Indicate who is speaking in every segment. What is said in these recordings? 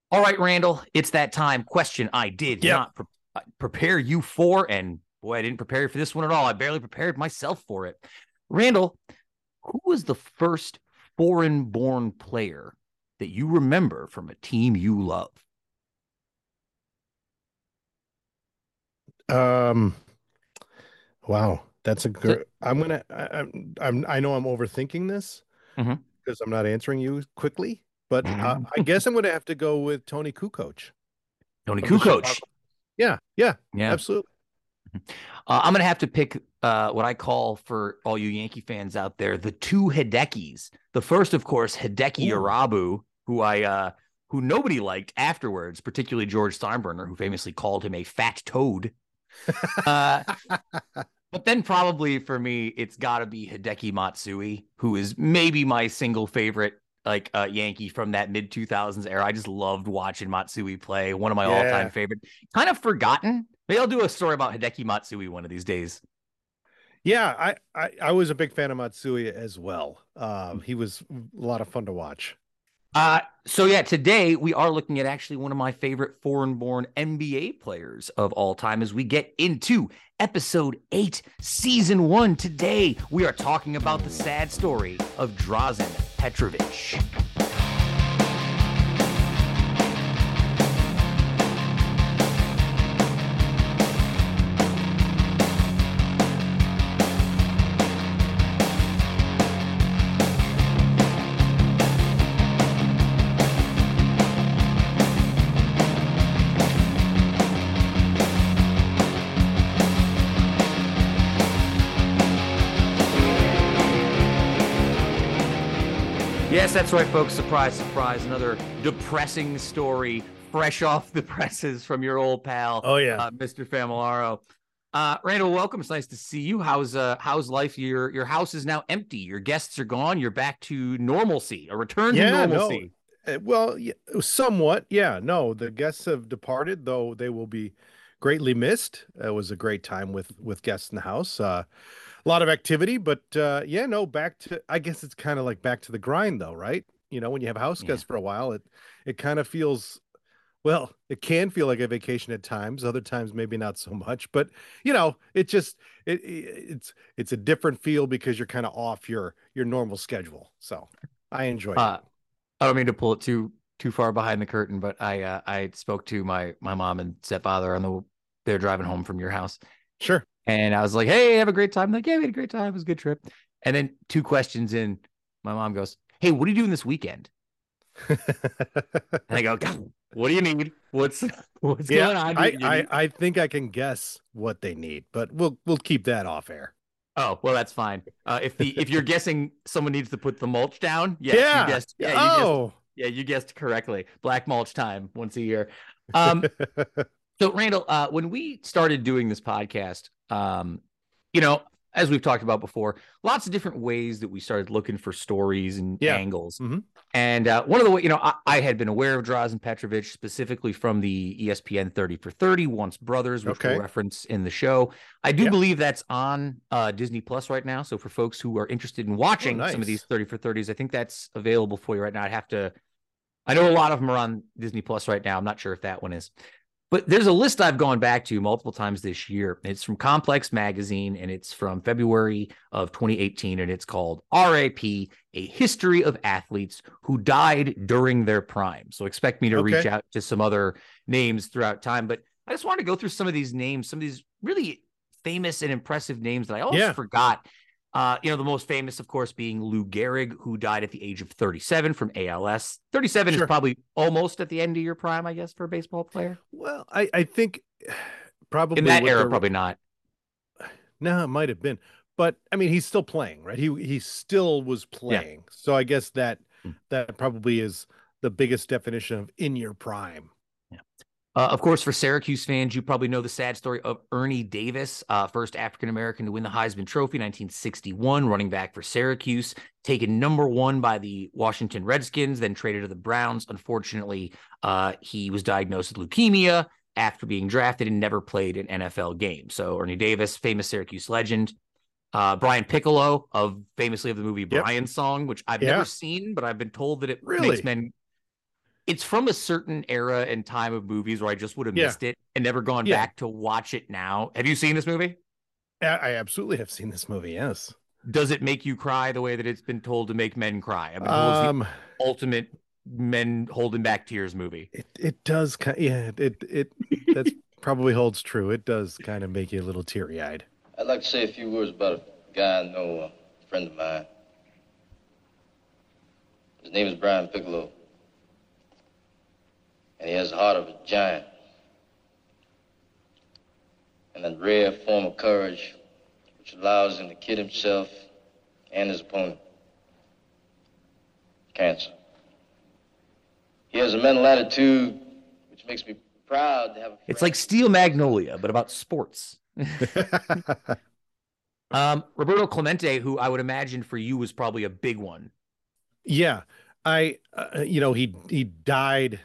Speaker 1: All right, Randall, it's that time. Question I did
Speaker 2: Yep.
Speaker 1: not prepare you for, and boy, I didn't prepare you for this one at all. I barely prepared myself for it. Randall, who was the first foreign born player that you remember from a team you love?
Speaker 2: Um, wow, that's a
Speaker 1: So,
Speaker 2: good. I know I'm overthinking this
Speaker 1: mhm.
Speaker 2: because I'm not answering you quickly, but I guess I'm gonna have to go with Tony Kukoc
Speaker 1: Tony
Speaker 2: of the
Speaker 1: Kukoc.
Speaker 2: Chicago. Yeah, yeah,
Speaker 1: Yeah.
Speaker 2: absolutely.
Speaker 1: I'm going to have to pick what I call, for all you Yankee fans out there, the two Hidekis. The first, of course, Hideki
Speaker 2: Ooh.
Speaker 1: Irabu, who nobody liked afterwards, particularly George Steinbrenner, who famously called him a fat toad. Uh, but then probably for me, it's got to be Hideki Matsui, who is maybe my single favorite Yankee from that mid 2000s era. I just loved watching Matsui play. One of my all time
Speaker 2: Yeah,
Speaker 1: favorite. Kind of forgotten. Maybe I'll do a story about Hideki Matsui one of these days.
Speaker 2: yeah. I was a big fan of Matsui as well. He was a lot of fun to watch.
Speaker 1: So yeah, today we are looking at actually one of my favorite foreign-born NBA players of all time as we get into episode 8, season 1. Today we are talking about the sad story of Drazen Petrovic. Yes, that's right, folks. Surprise, surprise. Another depressing story fresh off the presses from your old pal,
Speaker 2: Oh yeah,
Speaker 1: Mr. Familaro. Randall, welcome. It's nice to see you. How's life? Your house is now empty. Your guests are gone. You're back to normalcy, a return to
Speaker 2: yeah. No,
Speaker 1: normalcy.
Speaker 2: well, yeah, somewhat. Yeah, no. The guests have departed, though they will be greatly missed. It was a great time with guests in the house. A lot of activity, but yeah, no, back to I guess it's kind of like back to the grind though, right? When you have house
Speaker 1: Yeah.
Speaker 2: guests for a while, it kind of feels well, it can feel like a vacation at times, other times maybe not so much, but it just it's a different feel because you're kind of off your normal schedule. So, I enjoyed it.
Speaker 1: Uh, I don't mean to pull it too far behind the curtain, but I spoke to my mom and stepfather on they're driving home from your house.
Speaker 2: Sure.
Speaker 1: And I was like, hey, have a great time. Like, yeah, we had a great time. It was a good trip. And then two questions in, my mom goes, hey, what are you doing this weekend? And I go, God, what do you need? What's
Speaker 2: Yeah,
Speaker 1: going on?
Speaker 2: I,
Speaker 1: You
Speaker 2: I
Speaker 1: need?
Speaker 2: I think I can guess what they need, but we'll keep that off air.
Speaker 1: Oh, well, that's fine. If you're guessing someone needs to put the mulch down, yes, you
Speaker 2: Yeah.
Speaker 1: guessed.
Speaker 2: Yeah.
Speaker 1: Yeah,
Speaker 2: Oh.
Speaker 1: you guessed correctly. Black mulch time once a year. Um, So, Randall, when we started doing this podcast, you know, as we've talked about before, lots of different ways that we started looking for stories and
Speaker 2: Yeah.
Speaker 1: angles.
Speaker 2: Hmm.
Speaker 1: And one of the ways, I had been aware of Drazen Petrovic specifically from the ESPN 30 for 30, Once Brothers, which we'll
Speaker 2: Okay.
Speaker 1: reference in the show. I do
Speaker 2: Yeah.
Speaker 1: believe that's on Disney Plus right now. So, for folks who are interested in
Speaker 2: Oh,
Speaker 1: watching some of these
Speaker 2: nice.
Speaker 1: 30 for 30s, I think that's available for you right now. I know a lot of them are on Disney Plus right now. I'm not sure if that one is. But there's a list I've gone back to multiple times this year. It's from Complex Magazine and it's from February of 2018. And it's called RAP, A History of Athletes Who Died During Their Prime. So expect me to reach
Speaker 2: Okay.
Speaker 1: out to some other names throughout time. But I just wanted to go through some of these names, some of these really famous and impressive names that I almost
Speaker 2: Yeah.
Speaker 1: forgot. The most famous, of course, being Lou Gehrig, who died at the age of 37 from ALS. 37 is
Speaker 2: Sure.
Speaker 1: probably almost at the end of your prime, I guess, for a baseball player.
Speaker 2: Well, I think
Speaker 1: In
Speaker 2: probably
Speaker 1: that
Speaker 2: with
Speaker 1: era,
Speaker 2: the
Speaker 1: probably not.
Speaker 2: no, it might have been, but I mean, he's still playing, right? He still was
Speaker 1: Yeah.
Speaker 2: playing, so I guess that probably is the biggest definition of in your prime.
Speaker 1: Yeah. Of course, for Syracuse fans, you probably know the sad story of Ernie Davis, first African American to win the Heisman Trophy, 1961, running back for Syracuse, taken number one by the Washington Redskins, then traded to the Browns. Unfortunately, he was diagnosed with leukemia after being drafted and never played an NFL game. So Ernie Davis, famous Syracuse legend. Brian Piccolo, famously of the movie
Speaker 2: Yep.
Speaker 1: Brian Song, which I've never
Speaker 2: Yeah.
Speaker 1: seen, but I've been told that it makes
Speaker 2: Really?
Speaker 1: men it's from a certain era and time of movies where I just would have
Speaker 2: Yeah.
Speaker 1: missed it and never gone
Speaker 2: Yeah.
Speaker 1: back to watch it now. Have you seen this movie?
Speaker 2: I absolutely have seen this movie. Yes.
Speaker 1: Does it make you cry the way that it's been told to make men cry? I've been told it's the
Speaker 2: Um,
Speaker 1: ultimate men holding back tears movie.
Speaker 2: it does kind, yeah, it that's probably holds true. It does kind of make you a little teary-eyed.
Speaker 3: I'd like to say a few words about a guy I know, a friend of mine. His name is Brian Piccolo. And he has the heart of a giant. And that rare form of courage which allows him to kid himself and his opponent. Cancer. He has a mental attitude which makes me proud to have a friend.
Speaker 1: It's like Steel Magnolia, but about sports. Roberto Clemente, who I would imagine for you was probably a big one.
Speaker 2: Yeah. He died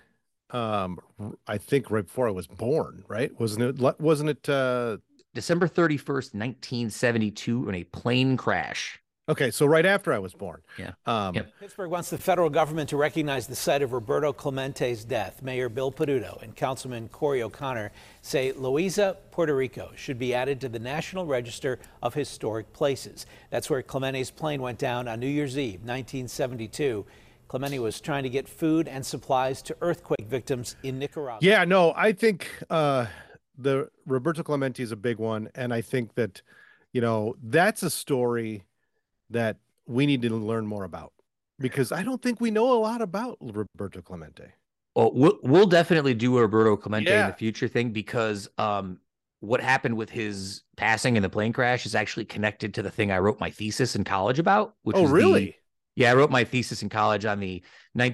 Speaker 2: I think right before I was born, right? Wasn't it
Speaker 1: December 31st, 1972 in a plane crash.
Speaker 2: okay, so right after I was born.
Speaker 1: Yeah.
Speaker 2: Yep.
Speaker 4: Pittsburgh wants the federal government to recognize the site of Roberto Clemente's death. Mayor Bill Peduto and Councilman Corey O'Connor say Loíza, Puerto Rico should be added to the National Register of Historic Places. That's where Clemente's plane went down on New Year's Eve, 1972. Clemente was trying to get food and supplies to earthquake victims in Nicaragua.
Speaker 2: Yeah, no, I think the Roberto Clemente is a big one, and I think that, that's a story that we need to learn more about, because I don't think we know a lot about Roberto Clemente.
Speaker 1: Well, we'll definitely do a Roberto Clemente in the
Speaker 2: Yeah.
Speaker 1: future thing, because what happened with his passing in the plane crash is actually connected to the thing I wrote my thesis in college about. Which
Speaker 2: Oh,
Speaker 1: is
Speaker 2: really?
Speaker 1: Yeah, I wrote my thesis in college on the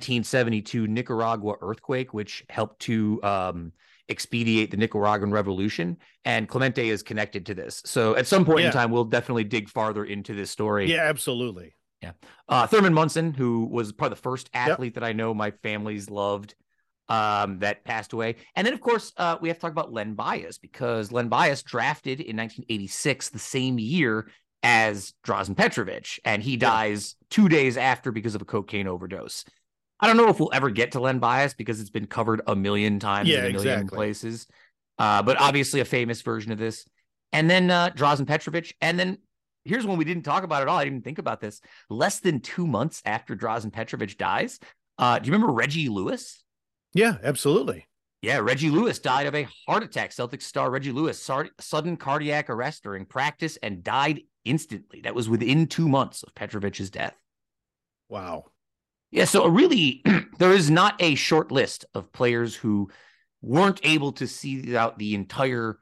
Speaker 1: 1972 Nicaragua earthquake, which helped to expedite the Nicaraguan Revolution. And Clemente is connected to this. So at some point in time, we'll definitely dig farther into this story.
Speaker 2: Yeah, absolutely.
Speaker 1: Yeah. Thurman Munson, who was probably the first athlete that I know my family's loved, that passed away. And then, of course, we have to talk about Len Bias, because Len Bias drafted in 1986, the same year as Drazen Petrovic, and he dies 2 days after because of a cocaine overdose. I don't know if we'll ever get to Len Bias because it's been covered a million times in a million places, but obviously a famous version of this. And then Drazen Petrovic, and then here's one we didn't talk about at all. I didn't even think about this. Less than 2 months after Drazen Petrovic dies, do you remember Reggie Lewis?
Speaker 2: Yeah, absolutely.
Speaker 1: Yeah, Reggie Lewis died of a heart attack. Celtics star Reggie Lewis, sudden cardiac arrest during practice, and died instantly. That was within 2 months of Petrovic's death.
Speaker 2: Wow.
Speaker 1: Yeah, so really, there is not a short list of players who weren't able to see out the entire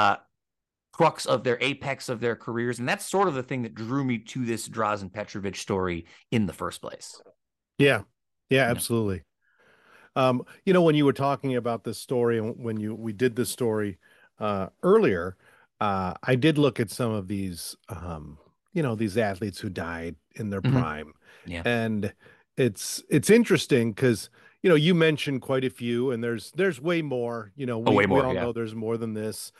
Speaker 1: crux of their apex of their careers. And that's sort of the thing that drew me to this Drazen Petrovic story in the first place.
Speaker 2: Yeah. Yeah, absolutely. When you were talking about this story, and when we did this story earlier, I did look at some of these, these athletes who died in their prime.
Speaker 1: Yeah.
Speaker 2: And it's interesting because, you mentioned quite a few, and there's way more, we all know there's more than this.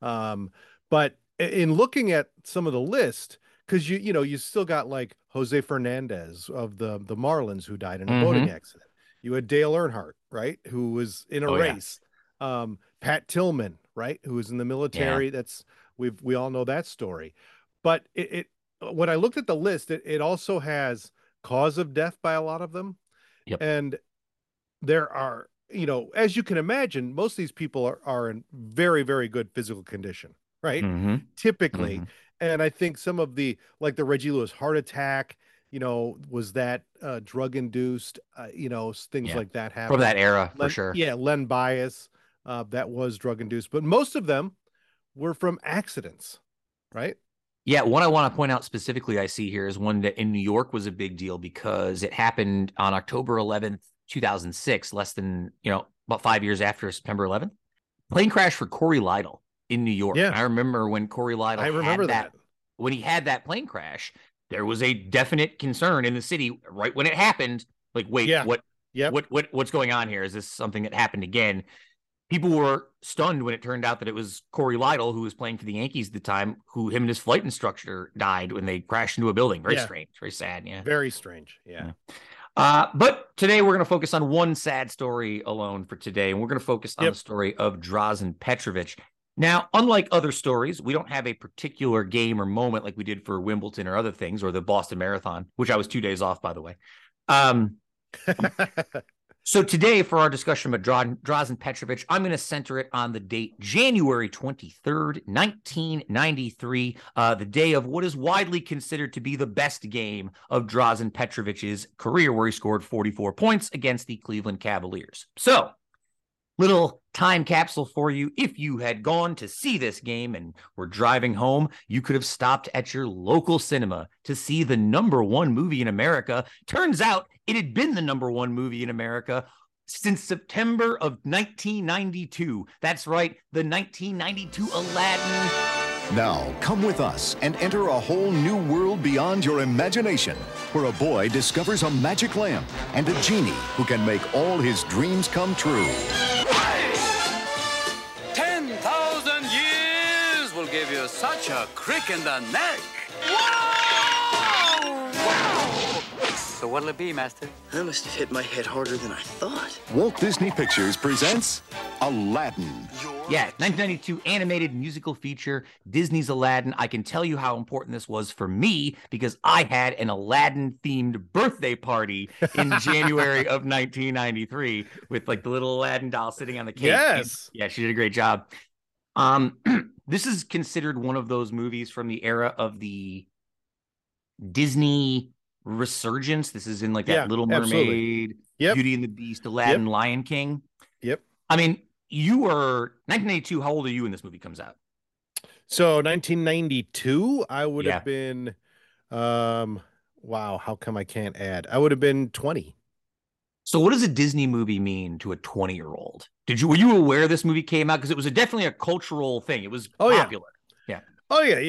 Speaker 2: But in looking at some of the list, because you still got like Jose Fernandez of the Marlins, who died in a boating accident. You had Dale Earnhardt, right, who was in a race. Pat Tillman, right, who was in the military. That's we all know that story. But when I looked at the list, it also has cause of death by a lot of them.
Speaker 1: Yep.
Speaker 2: And there are, as you can imagine, most of these people are in very, very good physical condition, right? Typically. And I think some of the, like the Reggie Lewis heart attack, was that drug induced, things like that happen.
Speaker 1: From that era, for sure.
Speaker 2: Yeah, Len Bias, that was drug induced. But most of them were from accidents, right?
Speaker 1: Yeah, one I want to point out specifically I see here is one that in New York was a big deal because it happened on October 11th, 2006, less than, about 5 years after September 11th. Plane crash for Corey Lytle in New York.
Speaker 2: Yeah.
Speaker 1: I remember when Corey Lytle
Speaker 2: had
Speaker 1: that. When he had that plane crash, there was a definite concern in the city right when it happened. Like, wait, what's going on here? Is this something that happened again? People were stunned when it turned out that it was Corey Lytle, who was playing for the Yankees at the time, who him and his flight instructor died when they crashed into a building. Very strange, very sad. Yeah.
Speaker 2: Very strange. Yeah.
Speaker 1: But today we're going to focus on one sad story alone for today, and we're going to focus on the story of Drazen Petrovic. Now, unlike other stories, we don't have a particular game or moment like we did for Wimbledon or other things, or the Boston Marathon, which I was 2 days off, by the way. So today, for our discussion about Drazen Petrovic, I'm going to center it on the date January 23rd, 1993, the day of what is widely considered to be the best game of Drazen Petrovic's career, where he scored 44 points against the Cleveland Cavaliers. So, little time capsule for you. If you had gone to see this game and were driving home, you could have stopped at your local cinema to see the #1 movie in America. Turns out it had been the #1 movie in America since September of 1992. That's right, the 1992 Aladdin.
Speaker 5: Now, come with us and enter a whole new world beyond your imagination, where a boy discovers a magic lamp and a genie who can make all his dreams come true.
Speaker 6: 10,000 years will give you such a crick in the neck. Wow! Wow! So what'll it be, Master?
Speaker 7: I must have hit my head harder than I thought.
Speaker 5: Walt Disney Pictures presents Aladdin.
Speaker 1: Yeah, 1992 animated musical feature, Disney's Aladdin. I can tell you how important this was for me because I had an Aladdin-themed birthday party in January of 1993 with like the little Aladdin doll sitting on the cake.
Speaker 2: Yes.
Speaker 1: Yeah, she did a great job. This is considered one of those movies from the era of the Disney resurgence. This is in like that Little Mermaid, Beauty and the Beast, Aladdin, Lion King.
Speaker 2: Yep.
Speaker 1: I mean, you were 1992. How old are you when this movie comes out?
Speaker 2: So 1992, I would have been, wow, how come I can't add? I would have been 20.
Speaker 1: So what does a Disney movie mean to a 20-year-old? Were you aware this movie came out? Because it was definitely a cultural thing. It was popular. Yeah.
Speaker 2: Oh yeah.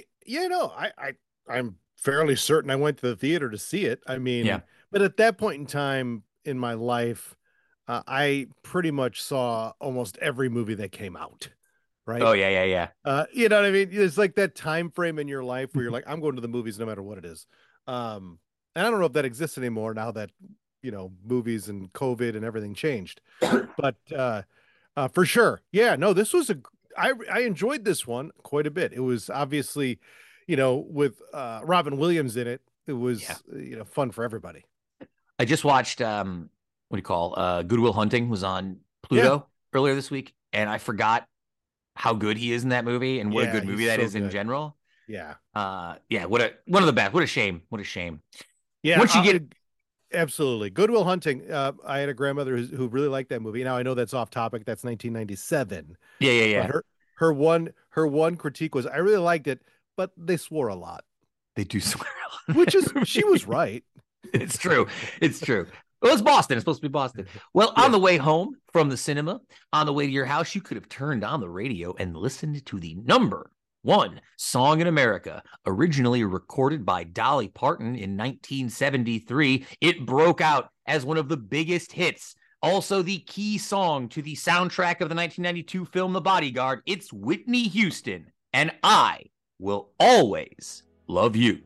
Speaker 2: I'm fairly certain I went to the theater to see it. I mean, but at that point in time in my life, I pretty much saw almost every movie that came out. Right.
Speaker 1: Oh yeah.
Speaker 2: You know what I mean? It's like that time frame in your life where you're like, I'm going to the movies no matter what it is. And I don't know if that exists anymore now that, movies and COVID and everything changed, but for sure. Yeah, no, this was I enjoyed this one quite a bit. It was obviously, with Robin Williams in it, it was, fun for everybody.
Speaker 1: I just watched, Good Will Hunting was on Pluto earlier this week. And I forgot how good he is in that movie and what a good movie that is in general.
Speaker 2: Yeah.
Speaker 1: One of the best. What a shame.
Speaker 2: Yeah.
Speaker 1: Once you get
Speaker 2: absolutely. Good Will Hunting. I had a grandmother who really liked that movie. Now I know that's off topic. That's 1997.
Speaker 1: Yeah.
Speaker 2: But her one critique was I really liked it, but they swore a lot.
Speaker 1: They do swear a lot.
Speaker 2: Which is she was right.
Speaker 1: It's true. Well, it's Boston. It's supposed to be Boston. Well, on the way home from the cinema, on the way to your house, you could have turned on the radio and listened to the #1 song in America, originally recorded by Dolly Parton in 1973. It broke out as one of the biggest hits. Also the key song to the soundtrack of the 1992 film The Bodyguard. It's Whitney Houston, and I Will Always Love You.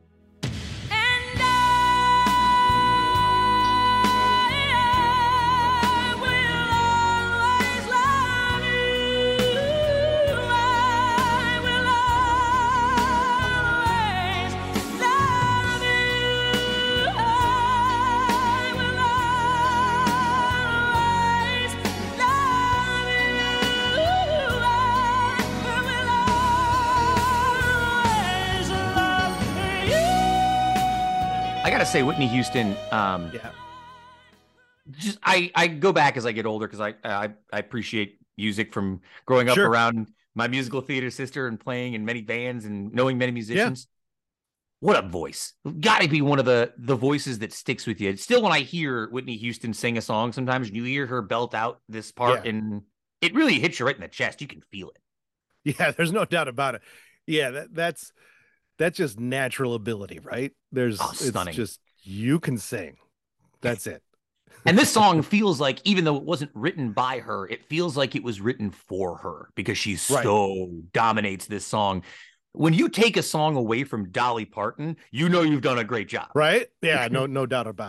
Speaker 1: I gotta say, Whitney Houston. Just I go back as I get older because I appreciate music from growing up around my musical theater sister and playing in many bands and knowing many musicians. What a voice! Got to be one of the voices that sticks with you. Still, when I hear Whitney Houston sing a song, sometimes you hear her belt out this part, and it really hits you right in the chest. You can feel it.
Speaker 2: Yeah, there's no doubt about it. Yeah, that's just natural ability, right? Stunning. It's just you can sing. That's it.
Speaker 1: And this song feels like, even though it wasn't written by her, it feels like it was written for her because she so dominates this song. When you take a song away from Dolly Parton, you know you've done a great job.
Speaker 2: Right? Yeah, no doubt about it.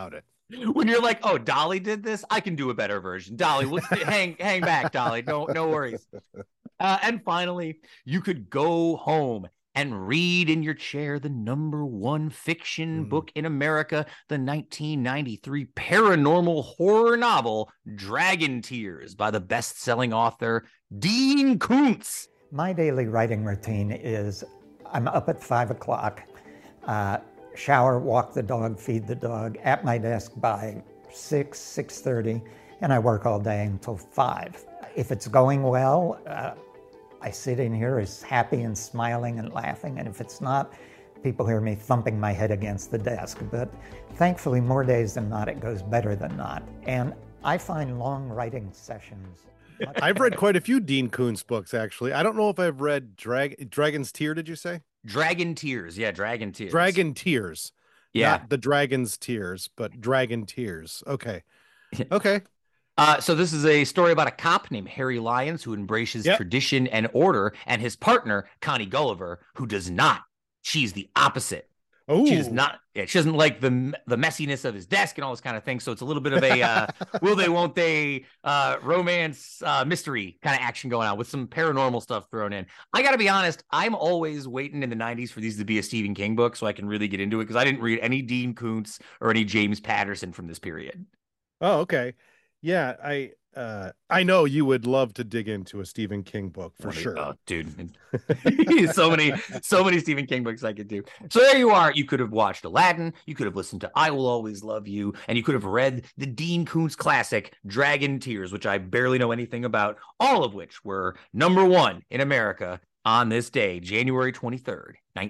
Speaker 1: When you're like, oh, Dolly did this, I can do a better version. Dolly, hang back, Dolly. No worries. And finally, you could go home and read in your chair the #1 fiction book in America, the 1993 paranormal horror novel, Dragon Tears, by the best-selling author, Dean Koontz.
Speaker 8: My daily writing routine is I'm up at 5 o'clock, shower, walk the dog, feed the dog, at my desk by 6:30, and I work all day until 5. If it's going well, I sit in here as happy and smiling and laughing, and if it's not, people hear me thumping my head against the desk. But thankfully, more days than not, it goes better than not. And I find long writing sessions.
Speaker 2: I've read quite a few Dean Koontz books, actually. I don't know if I've read Dragon's Tear, did you say?
Speaker 1: Dragon Tears. Yeah, Dragon Tears.
Speaker 2: Dragon Tears.
Speaker 1: Yeah.
Speaker 2: Not the Dragon's Tears, but Dragon Tears. Okay. Okay.
Speaker 1: So this is a story about a cop named Harry Lyons who embraces tradition and order, and his partner, Connie Gulliver, who does not. She's the opposite.
Speaker 2: Oh,
Speaker 1: she does not. Yeah, she doesn't like the messiness of his desk and all this kind of thing. So it's a little bit of a will they, won't they, romance mystery kind of action going on with some paranormal stuff thrown in. I got to be honest, I'm always waiting in the 90s for these to be a Stephen King book so I can really get into it, because I didn't read any Dean Koontz or any James Patterson from this period.
Speaker 2: Oh, okay. Yeah, I know you would love to dig into a Stephen King book for sure.
Speaker 1: Oh, dude. so many Stephen King books I could do. So there you are. You could have watched Aladdin. You could have listened to I Will Always Love You. And you could have read the Dean Koontz classic, Dragon Tears, which I barely know anything about, all of which were #1 in America on this day, January 23rd,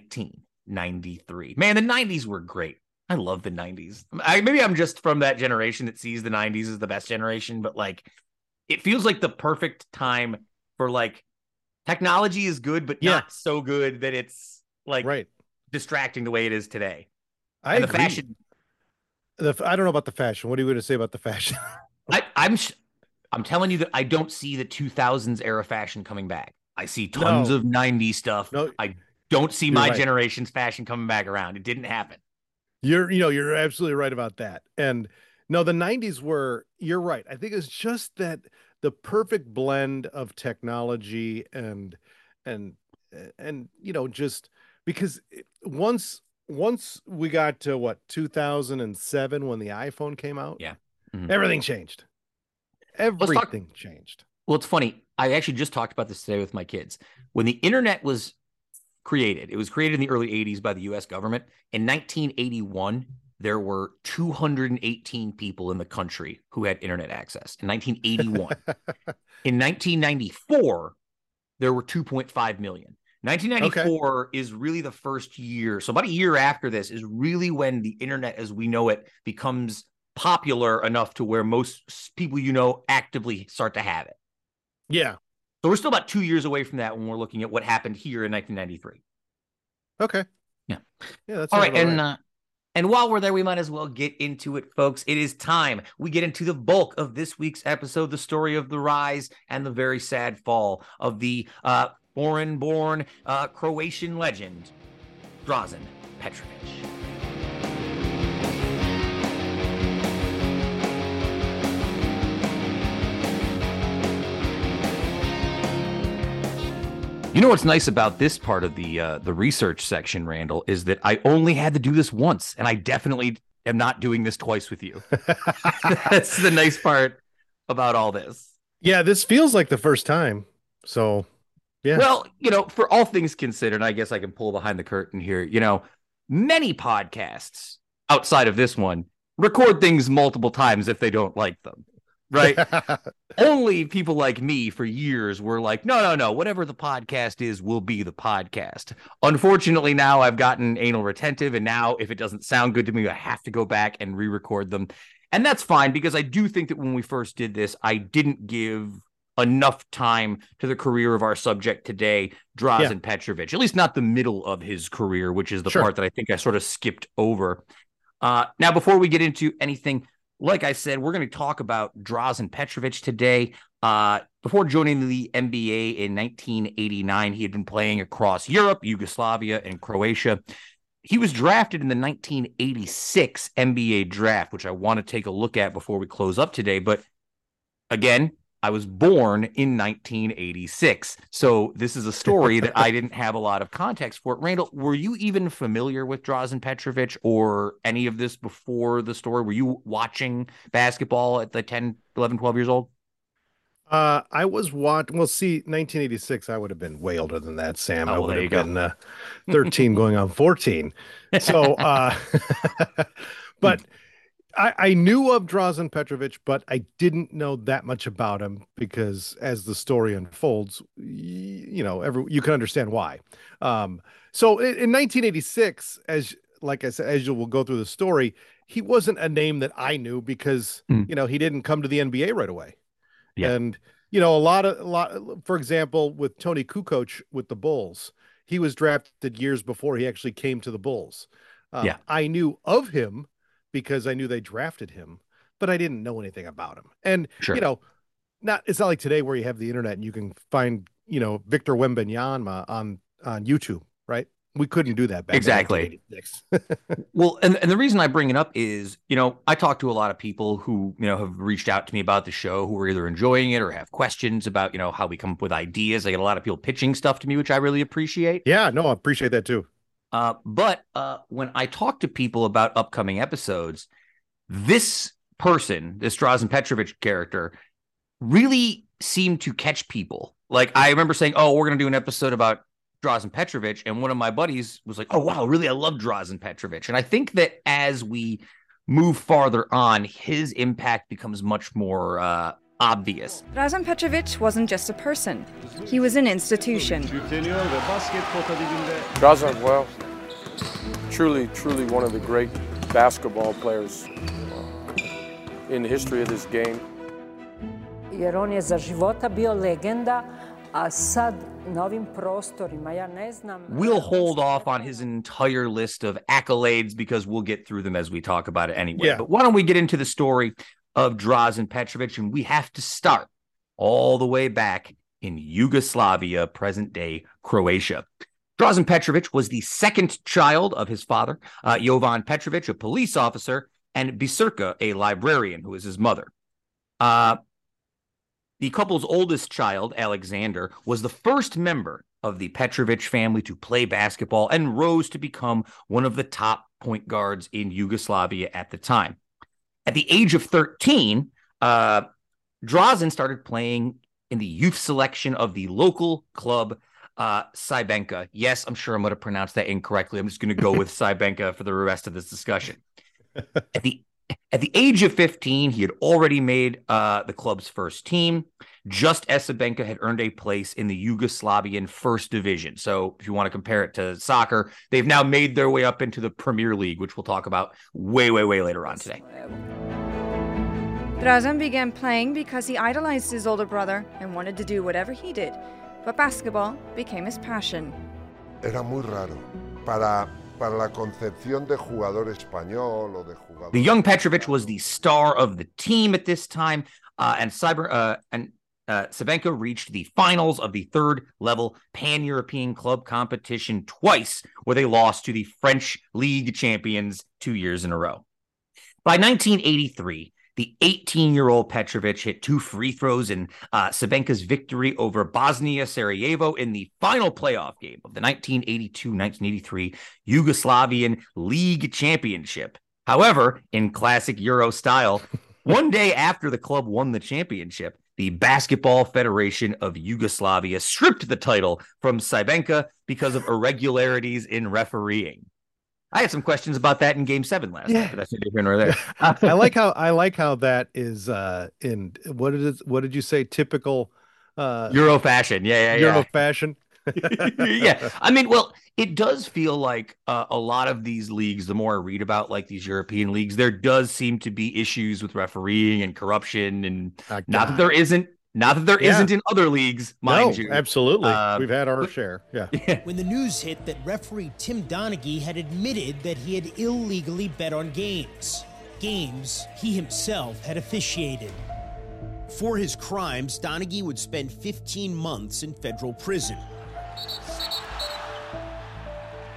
Speaker 1: 1993. Man, the 90s were great. I love the 90s. Maybe I'm just from that generation that sees the 90s as the best generation, but like, it feels like the perfect time for like, technology is good, but not so good that it's like distracting the way it is today.
Speaker 2: I agree. Fashion. I don't know about the fashion. What are you going to say about the fashion?
Speaker 1: I'm telling you that I don't see the 2000s era fashion coming back. I see tons of 90s stuff. No, I don't see my generation's fashion coming back around. It didn't happen.
Speaker 2: You're absolutely right about that. And no, the 90s were, you're right. I think it's just that the perfect blend of technology and just because once we got to 2007 when the iPhone came out, everything changed. Everything changed.
Speaker 1: Well, it's funny. I actually just talked about this today with my kids. When the internet was created, it was created in the early 80s by the U.S. government. In 1981, there were 218 people in the country who had internet access. In 1981. In 1994, there were 2.5 million. 1994 is really the first year. So about a year after this is really when the internet as we know it becomes popular enough to where most people actively start to have it.
Speaker 2: Yeah.
Speaker 1: So we're still about 2 years away from that when we're looking at what happened here in 1993.
Speaker 2: Okay.
Speaker 1: Yeah.
Speaker 2: Yeah, that's
Speaker 1: all right. And while we're there, we might as well get into it, folks. It is time we get into the bulk of this week's episode, the story of the rise and the very sad fall of the foreign-born Croatian legend, Drazen Petrovic. You know what's nice about this part of the research section, Randall, is that I only had to do this once, and I definitely am not doing this twice with you. That's the nice part about all this.
Speaker 2: Yeah, this feels like the first time. So, yeah.
Speaker 1: Well, for all things considered, I guess I can pull behind the curtain here. Many podcasts outside of this one record things multiple times if they don't like them. Right. Only people like me for years were like, no, whatever the podcast is will be the podcast. Unfortunately, now I've gotten anal retentive, and now if it doesn't sound good to me, I have to go back and re-record them. And that's fine, because I do think that when we first did this, I didn't give enough time to the career of our subject today, Drazen Petrovic, at least not the middle of his career, which is the part that I think I sort of skipped over. Now, before we get into anything, like I said, we're going to talk about Drazen Petrovic today. Before joining the NBA in 1989, he had been playing across Europe, Yugoslavia, and Croatia. he was drafted in the 1986 NBA draft, which I want to take a look at before we close up today. But again, I was born in 1986. So this is a story that I didn't have a lot of context for. Randall, were you even familiar with Drazen Petrovic or any of this before the story? Were you watching basketball at the 10, 11, 12 years old?
Speaker 2: I was watching. Well, see, 1986. I would have been way older than that, Sam. I would have been 13, going on 14. So, but I knew of Drazen Petrovic, but I didn't know that much about him because, as the story unfolds, you can understand why. So, in 1986, like I said, as you will go through the story, he wasn't a name that I knew because he didn't come to the NBA right away. Yeah. And, a lot, for example, with Tony Kukoc with the Bulls, he was drafted years before he actually came to the Bulls. I knew of him because I knew they drafted him, but I didn't know anything about him. And, it's not like today where you have the internet and you can find, Victor Wembanyama on YouTube, right? We couldn't do that back
Speaker 1: exactly.
Speaker 2: in 1986.
Speaker 1: Well, and the reason I bring it up is, I talk to a lot of people who, have reached out to me about the show who are either enjoying it or have questions about, how we come up with ideas. I get a lot of people pitching stuff to me, which I really appreciate.
Speaker 2: Yeah, no, I appreciate that too.
Speaker 1: But when I talk to people about upcoming episodes, this person, this Drazen Petrovic character, really seemed to catch people. Like, I remember saying, we're going to do an episode about Drazen Petrovic, and one of my buddies was like, oh, wow, really? I love Drazen Petrovic. And I think that as we move farther on, his impact becomes much more obvious.
Speaker 9: Drazen Petrovic wasn't just a person. He was an institution.
Speaker 10: Drazen, well, truly one of the great basketball players in the history of this game.
Speaker 11: Jer on je za života bio legenda, a sad na ovim prostorima, ja ne znam.
Speaker 1: We'll hold off on his entire list of accolades because we'll get through them as we talk about it anyway. Yeah. But why don't we get into the story of Drazen Petrovic, and we have to start all the way back in Yugoslavia, present-day Croatia. Drazen Petrovic was the second child of his father, Jovan Petrovic, a police officer, and Biserka, a librarian, who was his mother. The couple's oldest child, Alexander, was the first member of the Petrovic family to play basketball and rose to become one of the top point guards in Yugoslavia at the time. At the age of 13, Drazen started playing in the youth selection of the local club, Cybenka. Yes, I'm sure I'm going to pronounce that incorrectly. I'm just going to go with Cybenka for the rest of this discussion. At the age of 15, he had already made the club's first team, just as Cybenka had earned a place in the Yugoslavian First Division. So if you want to compare it to soccer, they've now made their way up into the Premier League, which we'll talk about way later on today.
Speaker 9: Drazen began playing because he idolized his older brother and wanted to do whatever he did, but basketball became his passion.
Speaker 12: Era muy raro para la concepción de jugador español o de jugador.
Speaker 1: The young Petrovic was the star of the team at this time, and Cybenka reached the finals of the third-level Pan-European club competition twice, where they lost to the French League champions 2 years in a row. By 1983, the 18-year-old Petrovic hit 2 free throws in Cybenka's victory over Bosnia Sarajevo in the final playoff game of the 1982-1983 Yugoslavian League Championship. However, in classic Euro style, one day after the club won the championship, the Basketball Federation of Yugoslavia stripped the title from Cybenka because of irregularities in refereeing. I had some questions about that in Game 7 last night, but that's neither here nor there.
Speaker 2: I like how that is in what did you say? Typical
Speaker 1: Euro fashion. Yeah.
Speaker 2: Euro fashion.
Speaker 1: Yeah. I mean, well, it does feel like a lot of these leagues, the more I read about like these European leagues, there does seem to be issues with refereeing and corruption, and not that there isn't in other leagues, mind you.
Speaker 2: Absolutely. We've had our share. Yeah.
Speaker 13: When the news hit that referee Tim Donaghy had admitted that he had illegally bet on games he himself had officiated. For his crimes, Donaghy would spend 15 months in federal prison.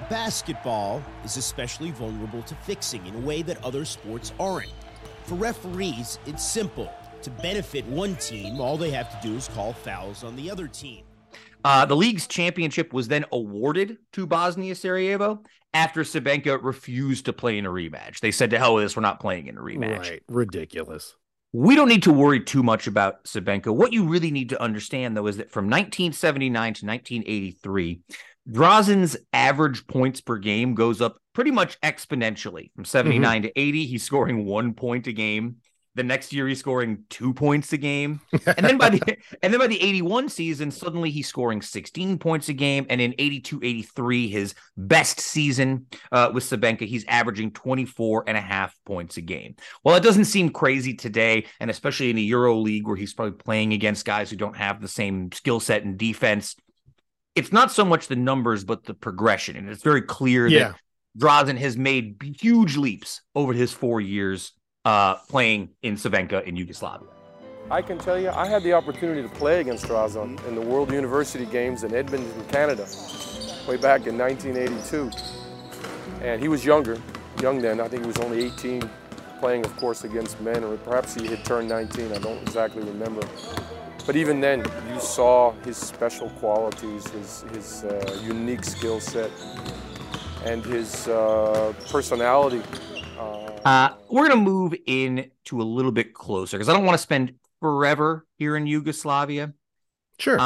Speaker 13: Basketball is especially vulnerable to fixing in a way that other sports aren't. For referees, it's simple. To benefit one team, all they have to do is call fouls on the other team.
Speaker 1: The league's championship was then awarded to Bosnia Sarajevo after Crvenka refused to play in a rematch. They said, to hell with this, we're not playing in a rematch.
Speaker 2: Right. Ridiculous.
Speaker 1: We don't need to worry too much about Crvenka. What you really need to understand, though, is that from 1979 to 1983, Drazen's average points per game goes up pretty much exponentially. From 79 to 80, he's scoring 1 point a game. The next year, he's scoring 2 points a game. And then by the 81 season, suddenly he's scoring 16 points a game. And in 82-83, his best season with Crvenka, he's averaging 24.5 points a game. Well, it doesn't seem crazy today, and especially in a Euro League where he's probably playing against guys who don't have the same skill set and defense. It's not so much the numbers, but the progression. And it's very clear that Drazen has made huge leaps over his 4 years playing in Crvenka in Yugoslavia.
Speaker 10: I can tell you, I had the opportunity to play against Drazen in the World University Games in Edmonton, Canada, way back in 1982. And he was young then. I think he was only 18, playing, of course, against men, or perhaps he had turned 19. I don't exactly remember. But even then, you saw his special qualities, his unique skill set, and his personality.
Speaker 1: We're going to move in to a little bit closer because I don't want to spend forever here in Yugoslavia.
Speaker 2: Sure.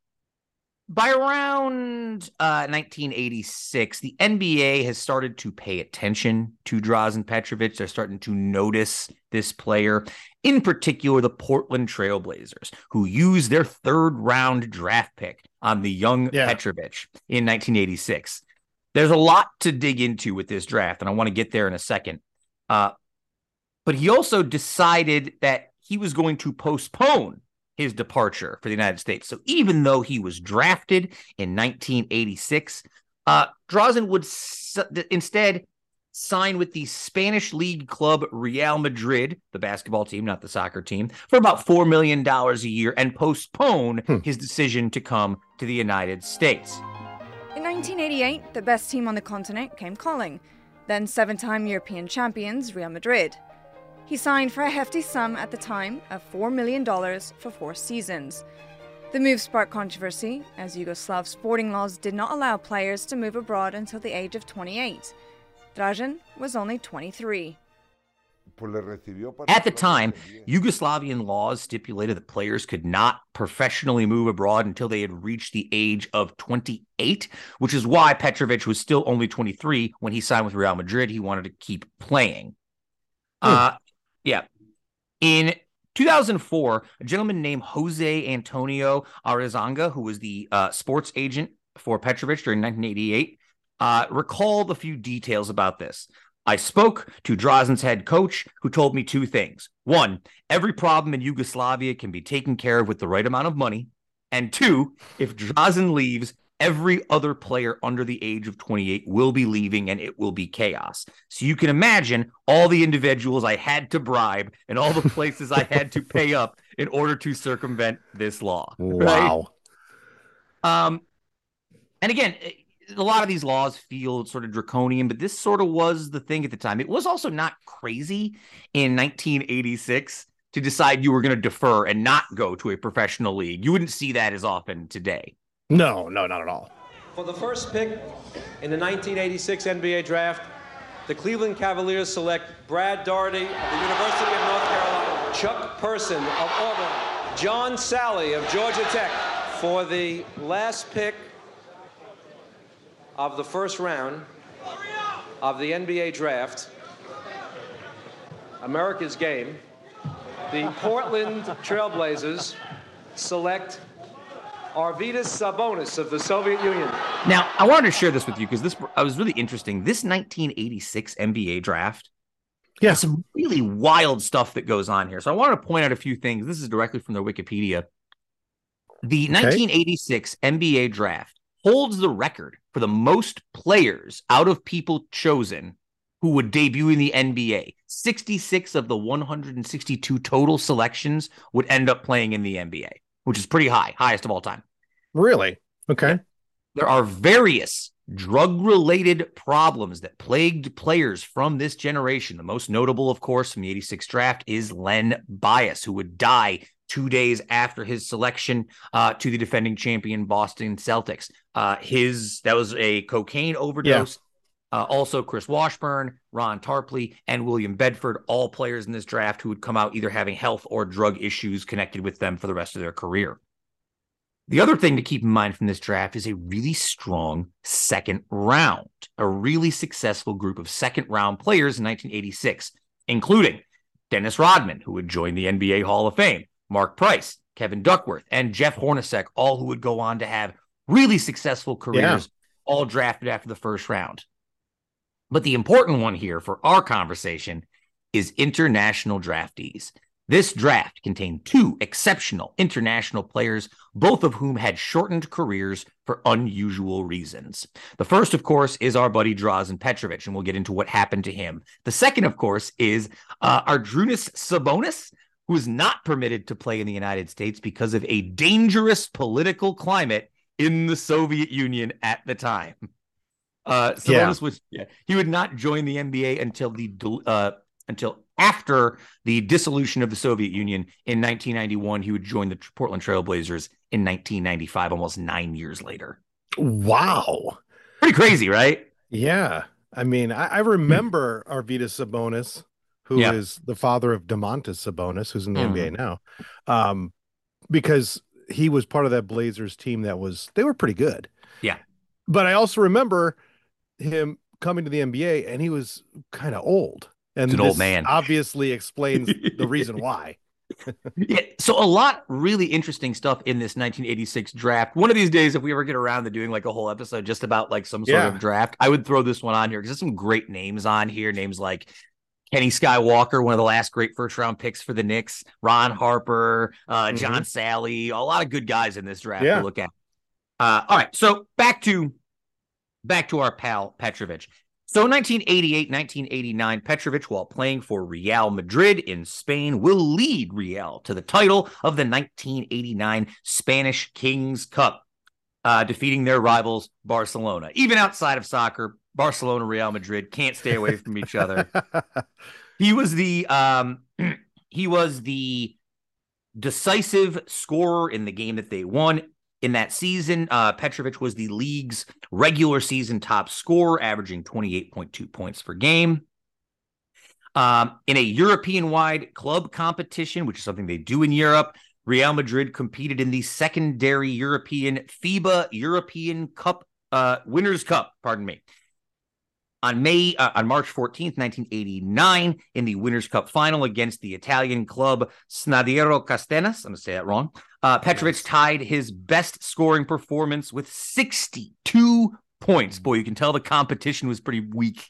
Speaker 1: By around 1986, the NBA has started to pay attention to Drazen Petrovic. They're starting to notice this player, in particular the Portland Trailblazers, who used their third-round draft pick on the young Petrovic in 1986. There's a lot to dig into with this draft, and I want to get there in a second. But he also decided that he was going to postpone his departure for the United States. So even though he was drafted in 1986, Drazen would instead sign with the Spanish league club Real Madrid, the basketball team, not the soccer team, for about $4 million a year and postpone his decision to come to the United States.
Speaker 9: In 1988, the best team on the continent came calling, then seven-time European champions Real Madrid. He signed for a hefty sum at the time of $4 million for 4 seasons. The move sparked controversy, as Yugoslav sporting laws did not allow players to move abroad until the age of 28. Drazen was only 23.
Speaker 1: At the time, Yugoslavian laws stipulated that players could not professionally move abroad until they had reached the age of 28, which is why Petrovic was still only 23 when he signed with Real Madrid. He wanted to keep playing. In 2004, a gentleman named Jose Antonio Arizanga, who was the sports agent for Petrovic during 1988, recalled a few details about this. I spoke to Drazen's head coach, who told me 2 things. 1, every problem in Yugoslavia can be taken care of with the right amount of money. And 2, if Drazen leaves, every other player under the age of 28 will be leaving and it will be chaos. So you can imagine all the individuals I had to bribe and all the places I had to pay up in order to circumvent this law.
Speaker 2: Wow.
Speaker 1: Right? And again, a lot of these laws feel sort of draconian, but this sort of was the thing at the time. It was also not crazy in 1986 to decide you were going to defer and not go to a professional league. You wouldn't see that as often today.
Speaker 2: No, not at all.
Speaker 14: For the first pick in the 1986 NBA draft, the Cleveland Cavaliers select Brad Daugherty of the University of North Carolina, Chuck Person of Auburn, John Sally of Georgia Tech. For the last pick of the first round of the NBA draft, America's game, the Portland Trailblazers select Arvydas Sabonis of the Soviet Union.
Speaker 1: Now, I wanted to share this with you because I was really interesting. This 1986 NBA draft, has some really wild stuff that goes on here. So I wanted to point out a few things. This is directly from their Wikipedia. The 1986 NBA draft holds the record for the most players out of people chosen who would debut in the NBA. 66 of the 162 total selections would end up playing in the NBA, which is pretty high, highest of all time.
Speaker 2: Really? Okay.
Speaker 1: There are various drug-related problems that plagued players from this generation. The most notable, of course, from the 86 draft is Len Bias, who would die 2 days after his selection to the defending champion Boston Celtics. That was a cocaine overdose. Yeah. Also, Chris Washburn, Ron Tarpley, and William Bedford, all players in this draft who would come out either having health or drug issues connected with them for the rest of their career. The other thing to keep in mind from this draft is a really strong second round, a really successful group of second-round players in 1986, including Dennis Rodman, who would join the NBA Hall of Fame, Mark Price, Kevin Duckworth, and Jeff Hornacek, all who would go on to have really successful careers, all drafted after the first round. But the important one here for our conversation is international draftees. This draft contained 2 exceptional international players, both of whom had shortened careers for unusual reasons. The first, of course, is our buddy Drazen Petrovic, and we'll get into what happened to him. The second, of course, is Arvydas Sabonis, who was not permitted to play in the United States because of a dangerous political climate in the Soviet Union at the time. Sabonis he would not join the NBA until after the dissolution of the Soviet Union in 1991. He would join the Portland Trail Blazers in 1995, almost 9 years later.
Speaker 2: Wow.
Speaker 1: Pretty crazy, right?
Speaker 2: Yeah. I mean, I remember Arvydas Sabonis, who is the father of Domantas Sabonis, who's in the NBA now, because he was part of that Blazers team they were pretty good.
Speaker 1: Yeah.
Speaker 2: But I also remember him coming to the NBA, and he was kind of old. And
Speaker 1: an old man.
Speaker 2: Obviously explains the reason why.
Speaker 1: Yeah, so a lot really interesting stuff in this 1986 draft. One of these days, if we ever get around to doing like a whole episode just about like some sort of draft, I would throw this one on here because there's some great names on here. Names like Kenny Skywalker, one of the last great first-round picks for the Knicks, Ron Harper, John Sally, a lot of good guys in this draft to look at. All right, so back to our pal Petrovic. So in 1988-1989, Petrovic, while playing for Real Madrid in Spain, will lead Real to the title of the 1989 Spanish Kings Cup, defeating their rivals Barcelona. Even outside of soccer, Barcelona, Real Madrid can't stay away from each other. He was the decisive scorer in the game that they won. In that season, Petrovic was the league's regular season top scorer, averaging 28.2 points per game. In a European-wide club competition, which is something they do in Europe, Real Madrid competed in the secondary European FIBA European Cup Winners' Cup, on March 14th, 1989, in the Winners' Cup final against the Italian club Snadiero Castenas. I'm going to say that wrong. Petrovic tied his best scoring performance with 62 points. Boy, you can tell the competition was pretty weak.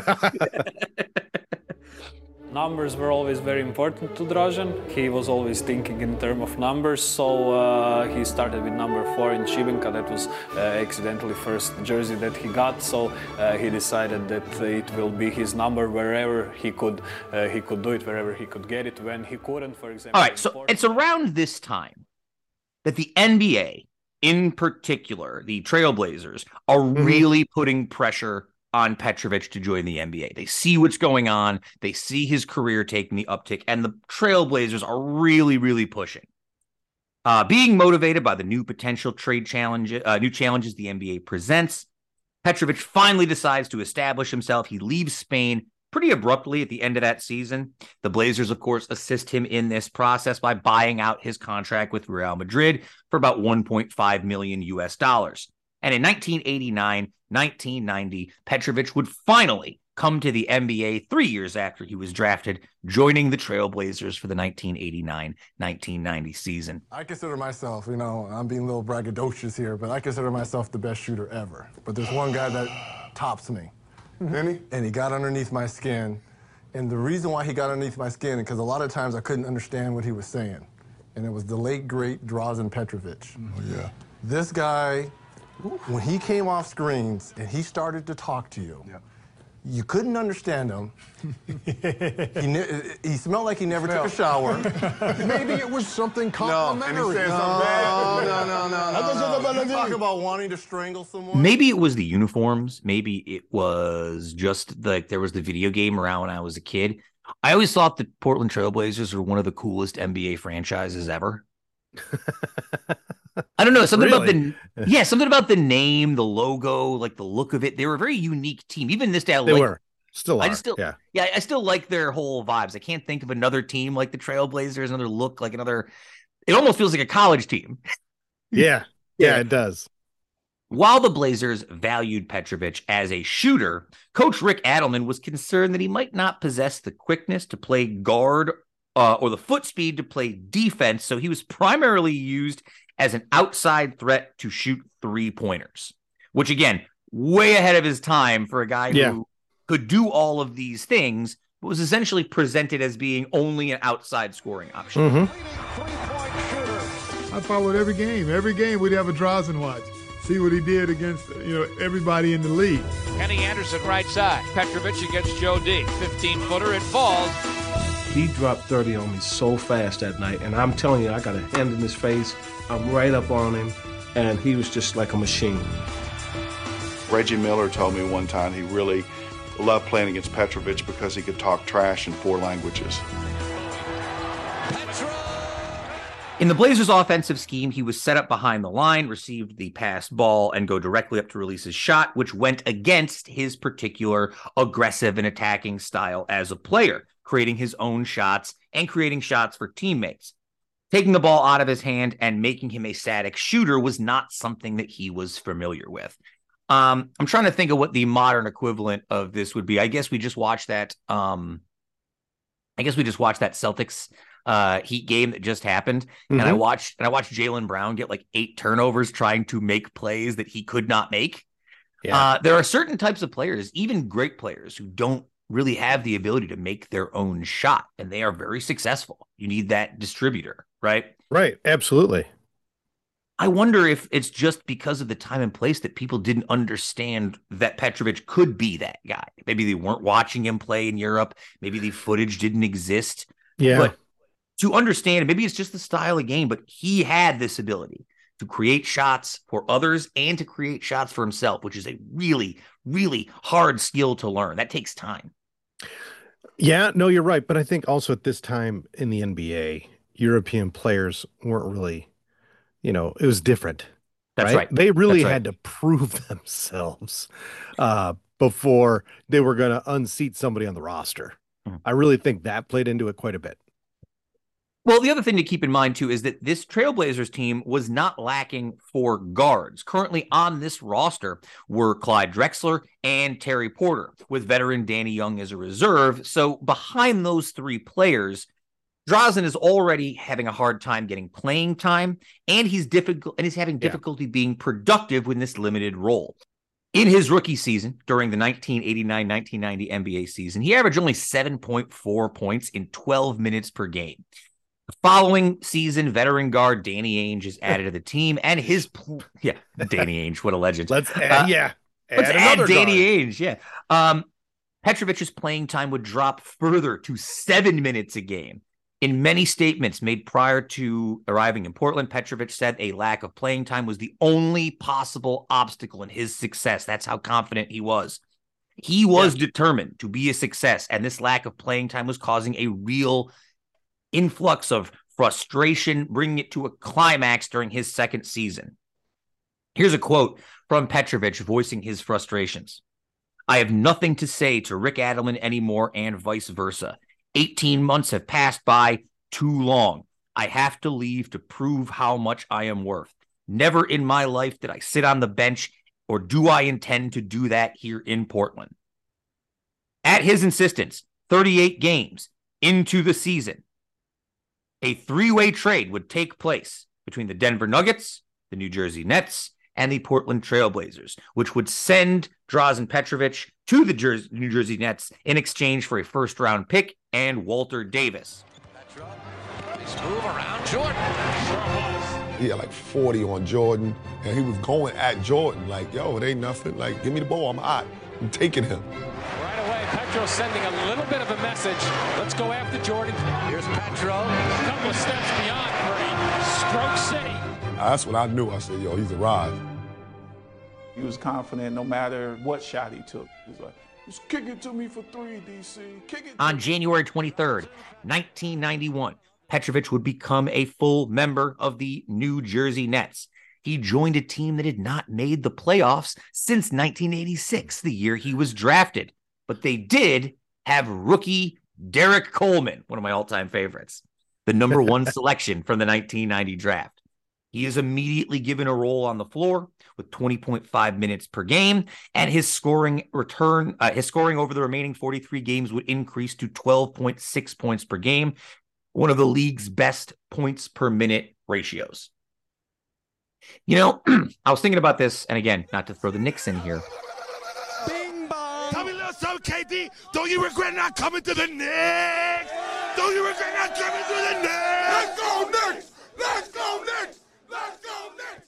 Speaker 15: Numbers were always very important to Drazen. He was always thinking in terms of numbers, so he started with number 4 in Šibenka. That was accidentally first jersey that he got, so he decided that it will be his number wherever he could do it, wherever he could get it. When he couldn't, for example.
Speaker 1: All right, so it's around this time that the NBA, in particular, the Trailblazers, are really putting pressure on Petrovic to join the NBA. They see what's going on. They see his career taking the uptick, and the Trailblazers are really, really pushing. Being motivated by the new potential trade challenges the NBA presents, Petrovic finally decides to establish himself. He leaves Spain pretty abruptly at the end of that season. The Blazers, of course, assist him in this process by buying out his contract with Real Madrid for about $1.5 million. And in 1989-1990, Petrovic would finally come to the NBA 3 years after he was drafted, joining the Trailblazers for the 1989-1990 season.
Speaker 16: I consider myself, I'm being a little braggadocious here, but I consider myself the best shooter ever. But there's one guy that tops me. And he got underneath my skin. And the reason why he got underneath my skin is because a lot of times I couldn't understand what he was saying. And it was the late, great Drazen Petrovic.
Speaker 12: Oh, yeah.
Speaker 16: This guy, when he came off screens and he started to talk to you, You couldn't understand him. He smelled like he never took a shower.
Speaker 12: Maybe it was something complimentary.
Speaker 16: No, and he said something bad. No. Talk about wanting to strangle someone.
Speaker 1: Maybe it was the uniforms. Maybe it was just like there was the video game around when I was a kid. I always thought the Portland Trailblazers were one of the coolest NBA franchises ever. I don't know, something something about the name, the logo, like the look of it. They were a very unique team. Even this day,
Speaker 2: they were still. I
Speaker 1: still like their whole vibes. I can't think of another team like the Trailblazers, another look like another. It almost feels like a college team.
Speaker 2: Yeah, it does.
Speaker 1: While the Blazers valued Petrovic as a shooter, Coach Rick Adelman was concerned that he might not possess the quickness to play guard or the foot speed to play defense, so he was primarily used as an outside threat to shoot three-pointers, which, again, way ahead of his time for a guy who could do all of these things, but was essentially presented as being only an outside scoring option.
Speaker 17: I followed every game. Every game we'd have a Drazen watch. See what he did against, everybody in the league.
Speaker 18: Kenny Anderson right side. Petrovic against Joe D. 15-footer. It falls.
Speaker 19: He dropped 30 on me so fast that night, and I'm telling you, I got a hand in his face. I'm right up on him, and he was just like a machine.
Speaker 20: Reggie Miller told me one time he really loved playing against Petrovic because he could talk trash in 4 languages.
Speaker 1: In the Blazers' offensive scheme, he was set up behind the line, received the pass ball, and go directly up to release his shot, which went against his particular aggressive and attacking style as a player, creating his own shots and creating shots for teammates. Taking the ball out of his hand and making him a static shooter was not something that he was familiar with. I'm trying to think of what the modern equivalent of this would be. I guess we just watched that. Celtics Heat game that just happened, and I watched Jaylen Brown get like 8 turnovers trying to make plays that he could not make. Yeah. There are certain types of players, even great players, who don't really have the ability to make their own shot, and they are very successful. You need that distributor, right?
Speaker 2: Right, absolutely.
Speaker 1: I wonder if it's just because of the time and place that people didn't understand that Petrovic could be that guy. Maybe they weren't watching him play in Europe. Maybe the footage didn't exist.
Speaker 2: Yeah.
Speaker 1: But to understand, maybe it's just the style of game, but he had this ability to create shots for others and to create shots for himself, which is a really, really hard skill to learn. That takes time.
Speaker 2: Yeah, no, you're right. But I think also at this time in the NBA, European players weren't really, it was different.
Speaker 1: That's right.
Speaker 2: They really had to prove themselves before they were going to unseat somebody on the roster. I really think that played into it quite a bit.
Speaker 1: Well, the other thing to keep in mind, too, is that this Trailblazers team was not lacking for guards. Currently on this roster were Clyde Drexler and Terry Porter, with veteran Danny Young as a reserve. So behind those 3 players, Drazen is already having a hard time getting playing time, and he's having difficulty being productive in this limited role. In his rookie season, during the 1989-1990 NBA season, he averaged only 7.4 points in 12 minutes per game. The following season, veteran guard Danny Ainge is added to the team, and Danny Ainge, what a legend.
Speaker 2: Let's add
Speaker 1: Danny Ainge, Petrovic's playing time would drop further to 7 minutes a game. In many statements made prior to arriving in Portland, Petrovic said a lack of playing time was the only possible obstacle in his success. That's how confident he was. He was determined to be a success, and this lack of playing time was causing a real influx of frustration, bringing it to a climax during his second season. Here's a quote from Petrovic voicing his frustrations. "I have nothing to say to Rick Adelman anymore and vice versa. 18 months have passed by too long. I have to leave to prove how much I am worth. Never in my life did I sit on the bench, or do I intend to do that here in Portland." At his insistence, 38 games into the season, a 3-way trade would take place between the Denver Nuggets, the New Jersey Nets, and the Portland Trailblazers, which would send Drazen Petrovic to the New Jersey Nets in exchange for a first-round pick and Walter Davis.
Speaker 18: Nice move around Jordan.
Speaker 12: He had like 40 on Jordan, and he was going at Jordan like, yo, it ain't nothing. Like, give me the ball, I'm hot. I'm taking him.
Speaker 18: Right Petro sending a little bit of a message. Let's go after Jordan. Here's Petro. A couple of steps beyond Purdy. Stroke City.
Speaker 21: That's what I knew. I said, yo, he's arrived.
Speaker 22: He was confident no matter what shot he took. He was like, just kick it to me for 3, DC. Kick it.
Speaker 1: On January 23rd, 1991, Petrovic would become a full member of the New Jersey Nets. He joined a team that had not made the playoffs since 1986, the year he was drafted. But they did have rookie Derek Coleman, one of my all-time favorites, the number 1 selection from the 1990 draft. He is immediately given a role on the floor with 20.5 minutes per game, and his scoring over the remaining 43 games would increase to 12.6 points per game, one of the league's best points per minute ratios. You know, I was thinking about this, and again, not to throw the Knicks in here.
Speaker 23: Bing bong. Tell me a little something, KD. Don't you regret not coming to the Knicks? Don't you regret not coming to the Knicks? Let's go Knicks! Let's go Knicks! Let's go Knicks!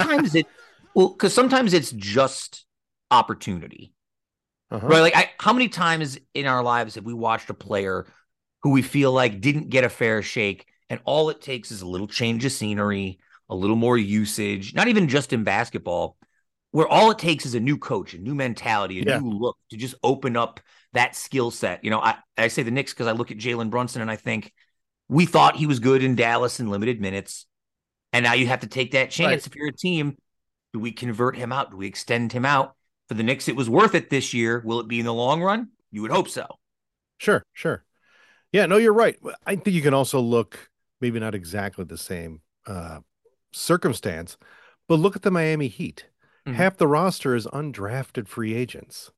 Speaker 1: Sometimes it's just opportunity, right? Like, how many times in our lives have we watched a player who we feel like didn't get a fair shake, and all it takes is a little change of scenery, a little more usage, not even just in basketball, where all it takes is a new coach, a new mentality, a new look to just open up that skill set. You know, I say the Knicks because I look at Jalen Brunson and I think we thought he was good in Dallas in limited minutes. And now you have to take that chance. If you're a team, do we convert him out? Do we extend him out? For the Knicks, it was worth it this year. Will it be in the long run? You would hope so.
Speaker 2: Sure. Yeah, no, you're right. I think you can also look, maybe not exactly the same circumstance, but look at the Miami Heat. Half the roster is undrafted free agents.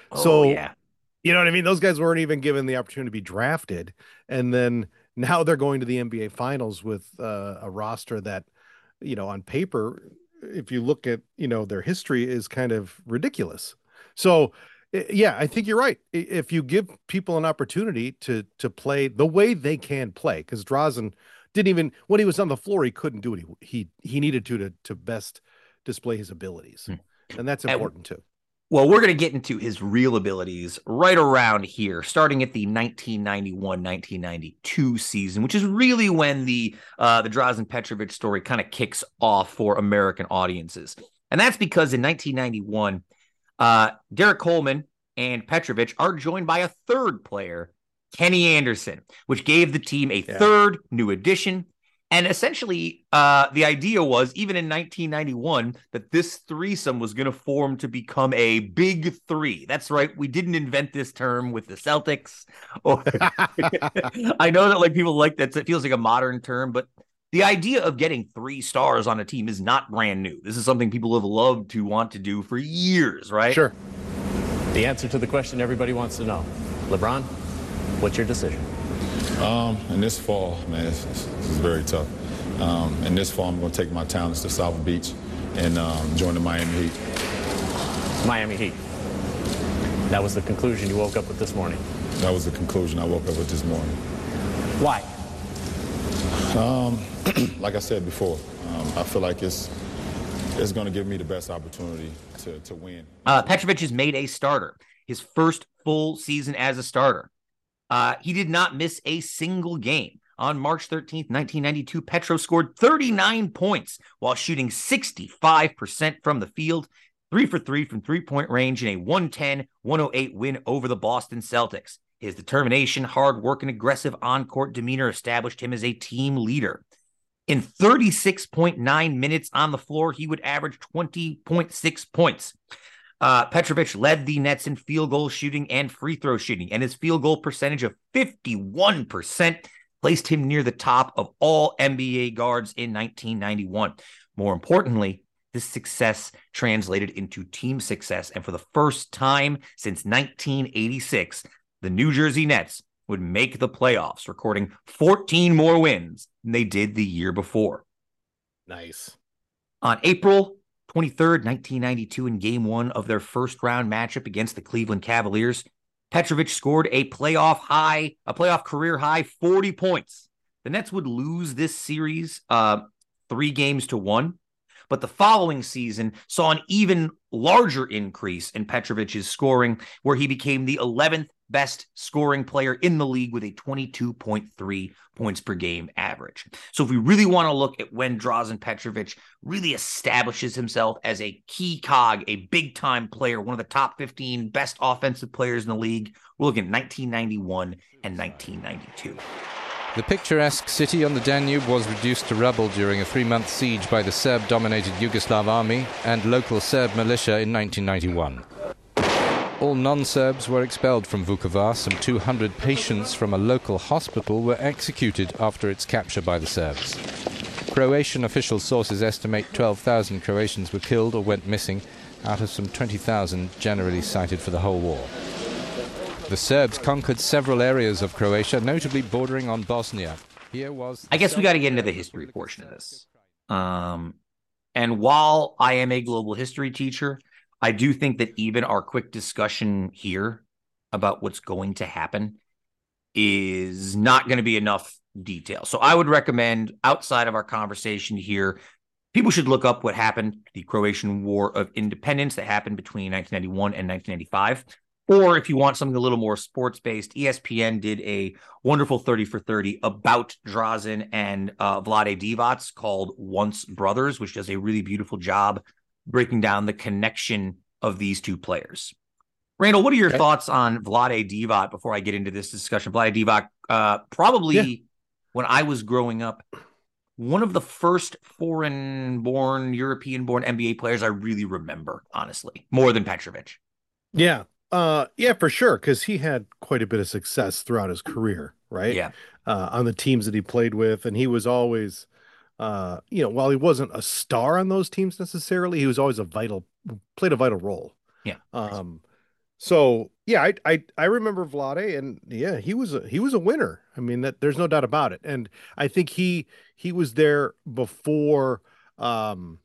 Speaker 2: You know what I mean? Those guys weren't even given the opportunity to be drafted. And then now they're going to the NBA Finals with a roster that, you know, on paper, if you look at, you know, their history is kind of ridiculous. So, yeah, I think you're right. If you give people an opportunity to play the way they can play, because Drazen didn't even, when he was on the floor, he couldn't do it. He needed to best display his abilities. And that's important too.
Speaker 1: Well, we're going to get into his real abilities right around here, starting at the 1991-1992 season, which is really when the Drazen Petrovic story kind of kicks off for American audiences. And that's because in 1991, Derek Coleman and Petrovic are joined by a third player, Kenny Anderson, which gave the team a third new addition. And essentially, the idea was, even in 1991, that this threesome was going to form to become a big three. That's right. We didn't invent this term with the Celtics. I know that people like that. It feels like a modern term, but the idea of getting 3 stars on a team is not brand new. This is something people have loved to want to do for years, right?
Speaker 2: Sure.
Speaker 24: The answer to the question everybody wants to know. LeBron, what's your decision?
Speaker 25: In this fall, man, this is very tough. In this fall, I'm going to take my talents to South Beach and join the Miami Heat.
Speaker 24: Miami Heat. That was the conclusion you woke up with this morning?
Speaker 25: That was the conclusion I woke up with this morning.
Speaker 24: Why?
Speaker 25: Like I said before, I feel like it's going to give me the best opportunity to win.
Speaker 1: Petrovic is made a starter, his first full season as a starter. He did not miss a single game. On March 13th, 1992, Petro scored 39 points while shooting 65% from the field, 3 for 3 from three-point range in a 110-108 win over the Boston Celtics. His determination, hard work, and aggressive on-court demeanor established him as a team leader. In 36.9 minutes on the floor, he would average 20.6 points. Petrovic led the Nets in field goal shooting and free throw shooting, and his field goal percentage of 51% placed him near the top of all NBA guards in 1991. More importantly, this success translated into team success, and for the first time since 1986, the New Jersey Nets would make the playoffs, recording 14 more wins than they did the year before.
Speaker 2: Nice. On
Speaker 1: April 23rd, 1992, in Game 1 of their first-round matchup against the Cleveland Cavaliers, Petrovic scored a playoff career-high 40 points. The Nets would lose this series 3-1, but the following season saw an even larger increase in Petrovic's scoring, where he became the 11th best scoring player in the league with a 22.3 points per game average. So if we really want to look at when Drazen Petrovic really establishes himself as a key cog, a big-time player, one of the top 15 best offensive players in the league, we're looking at 1991 and 1992.
Speaker 3: The picturesque city on the Danube was reduced to rubble during a 3-month siege by the Serb-dominated Yugoslav army and local Serb militia in 1991. All non-Serbs were expelled from Vukovar. Some 200 patients from a local hospital were executed after its capture by the Serbs. Croatian official sources estimate 12,000 Croatians were killed or went missing out of some 20,000 generally cited for the whole war. The Serbs conquered several areas of Croatia, notably bordering on Bosnia. Here was...
Speaker 1: I guess we got to get into the history portion of this. And while I am a global history teacher, I do think that even our quick discussion here about what's going to happen is not going to be enough detail. So I would recommend, outside of our conversation here, people should look up what happened, the Croatian War of Independence that happened between 1991 and 1995. Or if you want something a little more sports-based, ESPN did a wonderful 30 for 30 about Drazen and Vlade Divac called Once Brothers, which does a really beautiful job breaking down the connection of these two players. Randall, what are your thoughts on Vlade Divac before I get into this discussion? Vlade Divac, probably when I was growing up, one of the first foreign-born, European-born NBA players I really remember, honestly, more than Petrovic.
Speaker 2: Yeah. Yeah, for sure, because he had quite a bit of success throughout his career, right?
Speaker 1: Yeah.
Speaker 2: On the teams that he played with, and he was always, while he wasn't a star on those teams necessarily, he was always played a vital role.
Speaker 1: Yeah.
Speaker 2: So yeah, I remember Vlade, and yeah, he was a winner. I mean, there's no doubt about it, and I think he was there before Dirk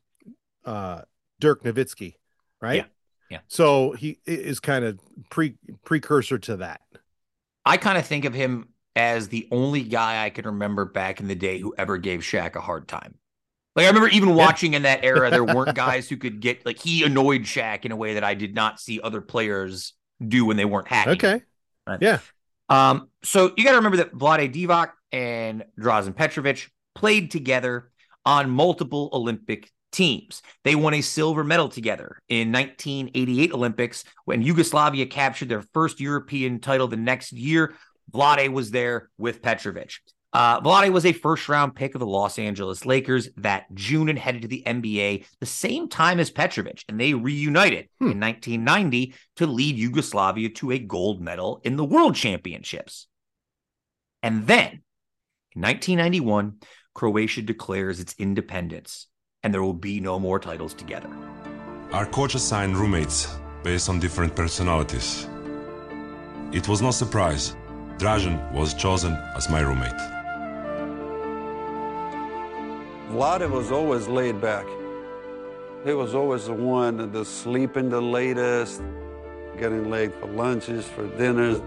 Speaker 2: Nowitzki, right?
Speaker 1: Yeah. Yeah.
Speaker 2: So he is kind of precursor to that.
Speaker 1: I kind of think of him as the only guy I can remember back in the day who ever gave Shaq a hard time. Like, I remember even watching in that era, there weren't guys who could get, like, he annoyed Shaq in a way that I did not see other players do when they weren't hacking.
Speaker 2: Okay.
Speaker 1: Right?
Speaker 2: Yeah.
Speaker 1: So you got to remember that Vlade Divac and Drazen Petrovic played together on multiple Olympic teams. They won a silver medal together in 1988 Olympics when Yugoslavia captured their first European title the next year. Vlade was there with Petrovic. Vlade was a first-round pick of the Los Angeles Lakers that June and headed to the NBA the same time as Petrovic, and they reunited in 1990 to lead Yugoslavia to a gold medal in the World Championships. And then, in 1991, Croatia declares its independence, and there will be no more titles together.
Speaker 4: Our coach assigned roommates based on different personalities. It was no surprise. Drazen was chosen as my roommate.
Speaker 5: Vlade was always laid back. He was always the one to sleep in the latest, getting late for lunches, for dinners.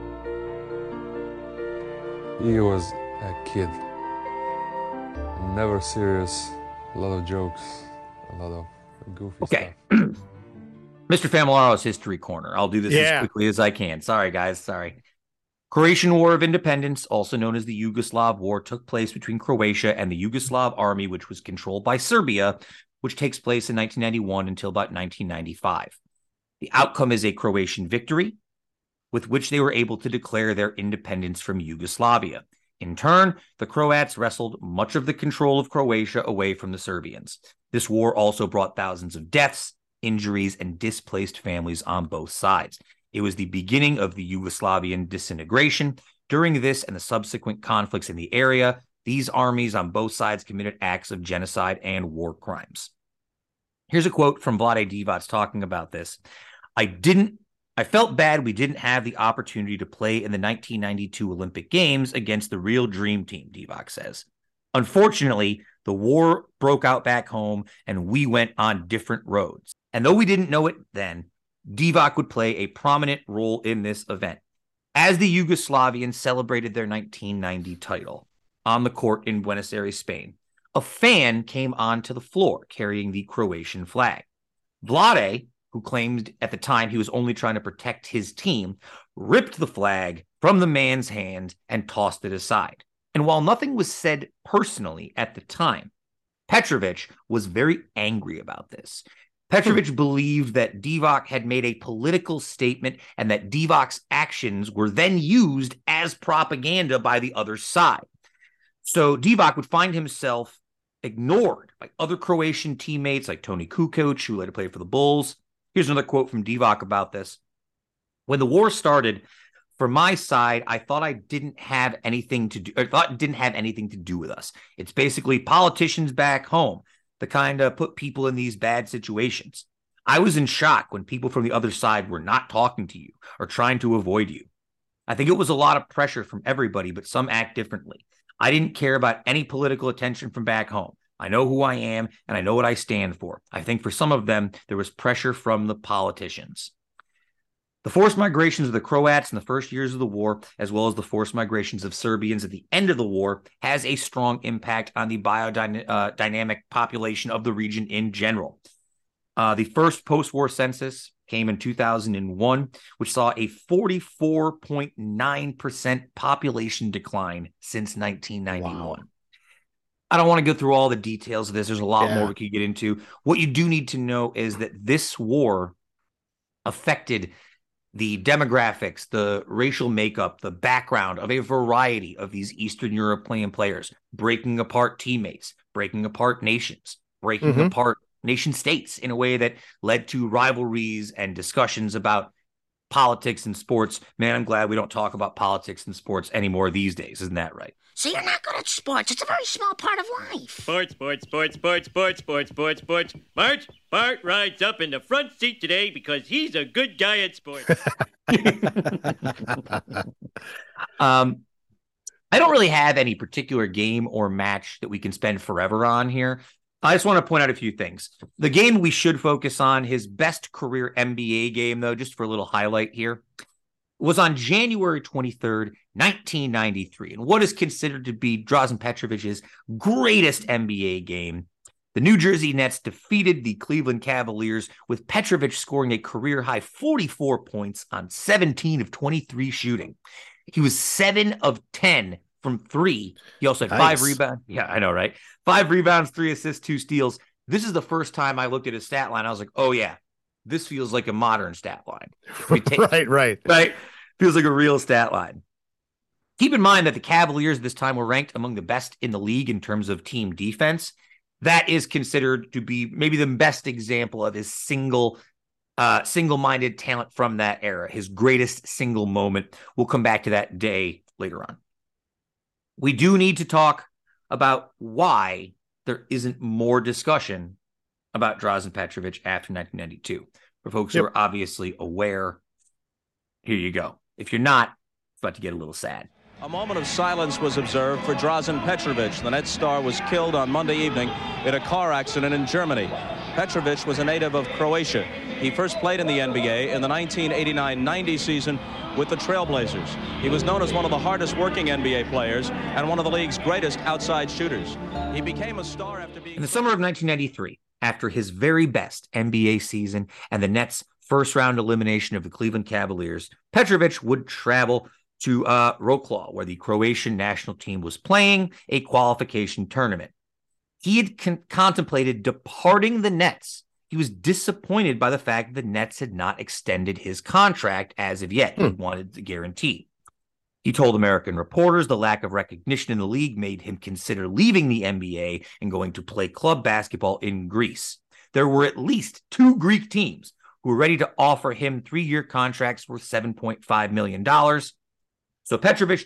Speaker 6: He was a kid. Never serious. A lot of jokes, a lot of goofy stuff.
Speaker 1: Mr. Familaro's History Corner. I'll do this as quickly as I can. Sorry, guys. Sorry. Croatian War of Independence, also known as the Yugoslav War, took place between Croatia and the Yugoslav army, which was controlled by Serbia, which takes place in 1991 until about 1995. The outcome is a Croatian victory, with which they were able to declare their independence from Yugoslavia. In turn, the Croats wrestled much of the control of Croatia away from the Serbians. This war also brought thousands of deaths, injuries, and displaced families on both sides. It was the beginning of the Yugoslavian disintegration. During this and the subsequent conflicts in the area, these armies on both sides committed acts of genocide and war crimes. Here's a quote from Vlade Divac talking about this. I felt bad we didn't have the opportunity to play in the 1992 Olympic Games against the real dream team, Divac says. Unfortunately, the war broke out back home and we went on different roads. And though we didn't know it then, Divac would play a prominent role in this event. As the Yugoslavians celebrated their 1990 title on the court in Buenos Aires, Spain, a fan came onto the floor carrying the Croatian flag. Vlade, who claimed at the time he was only trying to protect his team, ripped the flag from the man's hand and tossed it aside. And while nothing was said personally at the time, Petrovic was very angry about this. Petrovic believed that Divac had made a political statement and that Divac's actions were then used as propaganda by the other side. So Divac would find himself ignored by other Croatian teammates like Toni Kukoc, who later played for the Bulls. Here's another quote from Divac about this. When the war started, for my side, I thought it didn't have anything to do with us. It's basically politicians back home that kind of put people in these bad situations. I was in shock when people from the other side were not talking to you or trying to avoid you. I think it was a lot of pressure from everybody, but some act differently. I didn't care about any political attention from back home. I know who I am, and I know what I stand for. I think for some of them, there was pressure from the politicians. The forced migrations of the Croats in the first years of the war, as well as the forced migrations of Serbians at the end of the war, has a strong impact on the biodynamic population of the region in general. The first post-war census came in 2001, which saw a 44.9% population decline since 1991. Wow. I don't want to go through all the details of this. There's a lot more we could get into. What you do need to know is that this war affected the demographics, the racial makeup, the background of a variety of these Eastern European players, breaking apart teammates, breaking apart nations, breaking apart nation states in a way that led to rivalries and discussions about politics and sports. Man, I'm glad we don't talk about politics and sports anymore these days. Isn't that right?
Speaker 7: So you're not good at sports. It's a very small part of life.
Speaker 8: Sports. Bart rides up in the front seat today because he's a good guy at sports.
Speaker 1: I don't really have any particular game or match that we can spend forever on here. I just want to point out a few things. The game we should focus on, his best career NBA game, though, just for a little highlight here, was on January 23rd, 1993. And what is considered to be Drazen Petrovic's greatest NBA game. The New Jersey Nets defeated the Cleveland Cavaliers, with Petrovic scoring a career-high 44 points on 17 of 23 shooting. He was 7 of 10 from 3. He also had 5 rebounds. Yeah, I know, right? 5 rebounds, 3 assists, 2 steals. This is the first time I looked at his stat line. I was like, oh, yeah, this feels like a modern stat line.
Speaker 2: Right.
Speaker 1: Feels like a real stat line. Keep in mind that the Cavaliers this time were ranked among the best in the league in terms of team defense. That is considered to be maybe the best example of his single-minded talent from that era, his greatest single moment. We'll come back to that day later on. We do need to talk about why there isn't more discussion about Drazen Petrovic after 1992. For folks who are obviously aware, here you go. If you're not, it's about to get a little sad.
Speaker 10: A moment of silence was observed for Drazen Petrovic. The Nets star was killed on Monday evening in a car accident in Germany. Petrovic was a native of Croatia. He first played in the NBA in the 1989-90 season with the Trailblazers. He was known as one of the hardest working NBA players and one of the league's greatest outside shooters. He became a star after being...
Speaker 1: In the summer of 1993, after his very best NBA season and the Nets' first-round elimination of the Cleveland Cavaliers, Petrovic would travel to Wroclaw, where the Croatian national team was playing a qualification tournament. He had contemplated departing the Nets. He was disappointed by the fact that the Nets had not extended his contract as of yet. He wanted the guarantee. He told American reporters the lack of recognition in the league made him consider leaving the NBA and going to play club basketball in Greece. There were at least 2 Greek teams who were ready to offer him 3-year contracts worth $7.5 million. So Petrovic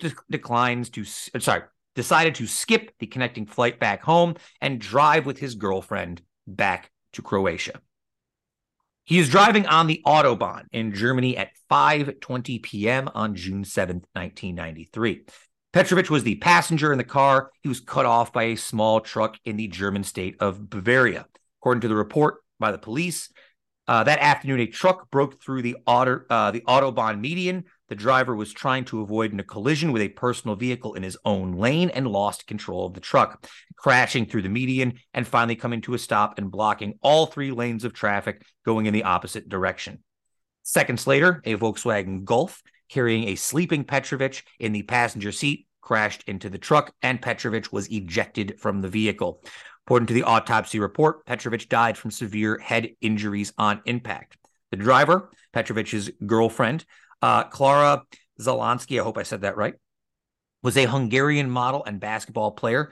Speaker 1: decided to skip the connecting flight back home and drive with his girlfriend back to Croatia. He is driving on the Autobahn in Germany at 5:20 p.m. on June 7th, 1993. Petrovic was the passenger in the car. He was cut off by a small truck in the German state of Bavaria. According to the report by the police, that afternoon, a truck broke through the Autobahn median, The driver was trying to avoid a collision with a personal vehicle in his own lane and lost control of the truck, crashing through the median and finally coming to a stop and blocking all 3 lanes of traffic going in the opposite direction. Seconds later, a Volkswagen Golf carrying a sleeping Petrovic in the passenger seat crashed into the truck, and Petrovic was ejected from the vehicle. According to the autopsy report, Petrovic died from severe head injuries on impact. The driver, Petrovic's girlfriend, Klara Zalonsky, I hope I said that right, was a Hungarian model and basketball player,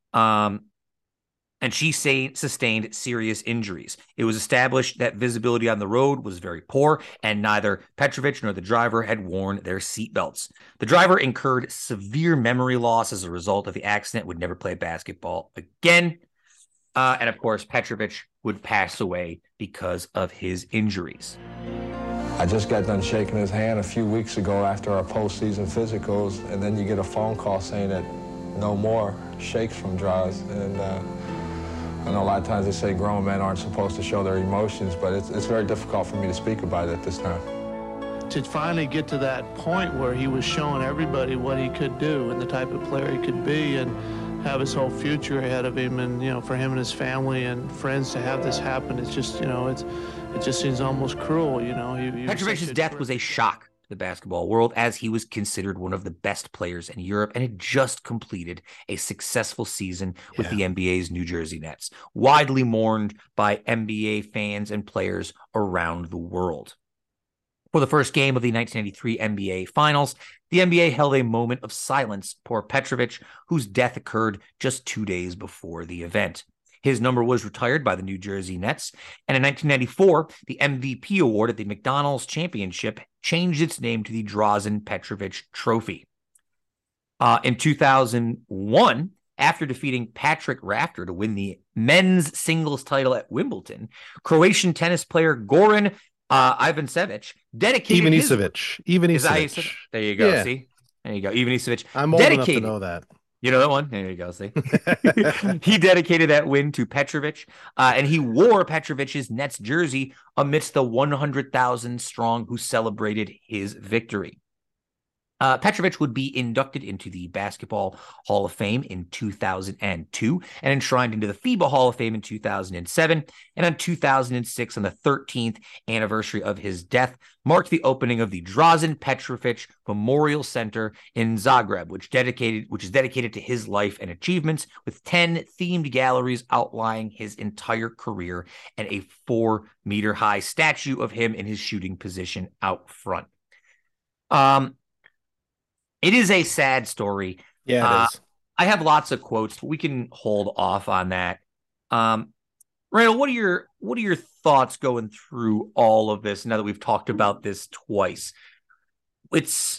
Speaker 1: and she sustained serious injuries. It was established that visibility on the road was very poor, and neither Petrovic nor the driver had worn their seatbelts. The driver incurred severe memory loss as a result of the accident, would never play basketball again. And of course, Petrovic would pass away because of his injuries.
Speaker 16: I just got done shaking his hand a few weeks ago after our postseason physicals, and then you get a phone call saying that no more shakes from Draws. And I know a lot of times they say grown men aren't supposed to show their emotions, but it's very difficult for me to speak about it at this time.
Speaker 9: To finally get to that point where he was showing everybody what he could do and the type of player he could be, and have his whole future ahead of him, and for him and his family and friends to have this happen, it's just it just seems almost cruel.
Speaker 1: Petrovic's death was a shock to the basketball world, as he was considered one of the best players in Europe and had just completed a successful season with the NBA's New Jersey Nets, widely mourned by NBA fans and players around the world. For the first game of the 1993 NBA Finals, the NBA held a moment of silence for Petrovic, whose death occurred just 2 days before the event. His number was retired by the New Jersey Nets, and in 1994, the MVP award at the McDonald's Championship changed its name to the Drazen Petrovic Trophy. In 2001, after defeating Patrick Rafter to win the men's singles title at Wimbledon, Croatian tennis player Goran Ivanisevic dedicated
Speaker 2: Ivanisevic.
Speaker 1: There you go. Yeah. See, there you go. Ivanisevic.
Speaker 2: I'm old enough to know that.
Speaker 1: You know that one? There you go. See, he dedicated that win to Petrovic, and he wore Petrovic's Nets jersey amidst the 100,000 strong who celebrated his victory. Petrovic would be inducted into the Basketball Hall of Fame in 2002 and enshrined into the FIBA Hall of Fame in 2007. And in 2006, on the 13th anniversary of his death, marked the opening of the Drazen Petrovic Memorial Center in Zagreb, which is dedicated to his life and achievements, with 10 themed galleries outlining his entire career and a 4-meter-high statue of him in his shooting position out front. It is a sad story.
Speaker 2: Yeah, it is.
Speaker 1: I have lots of quotes, but we can hold off on that. Randall, what are your thoughts going through all of this now that we've talked about this twice? It's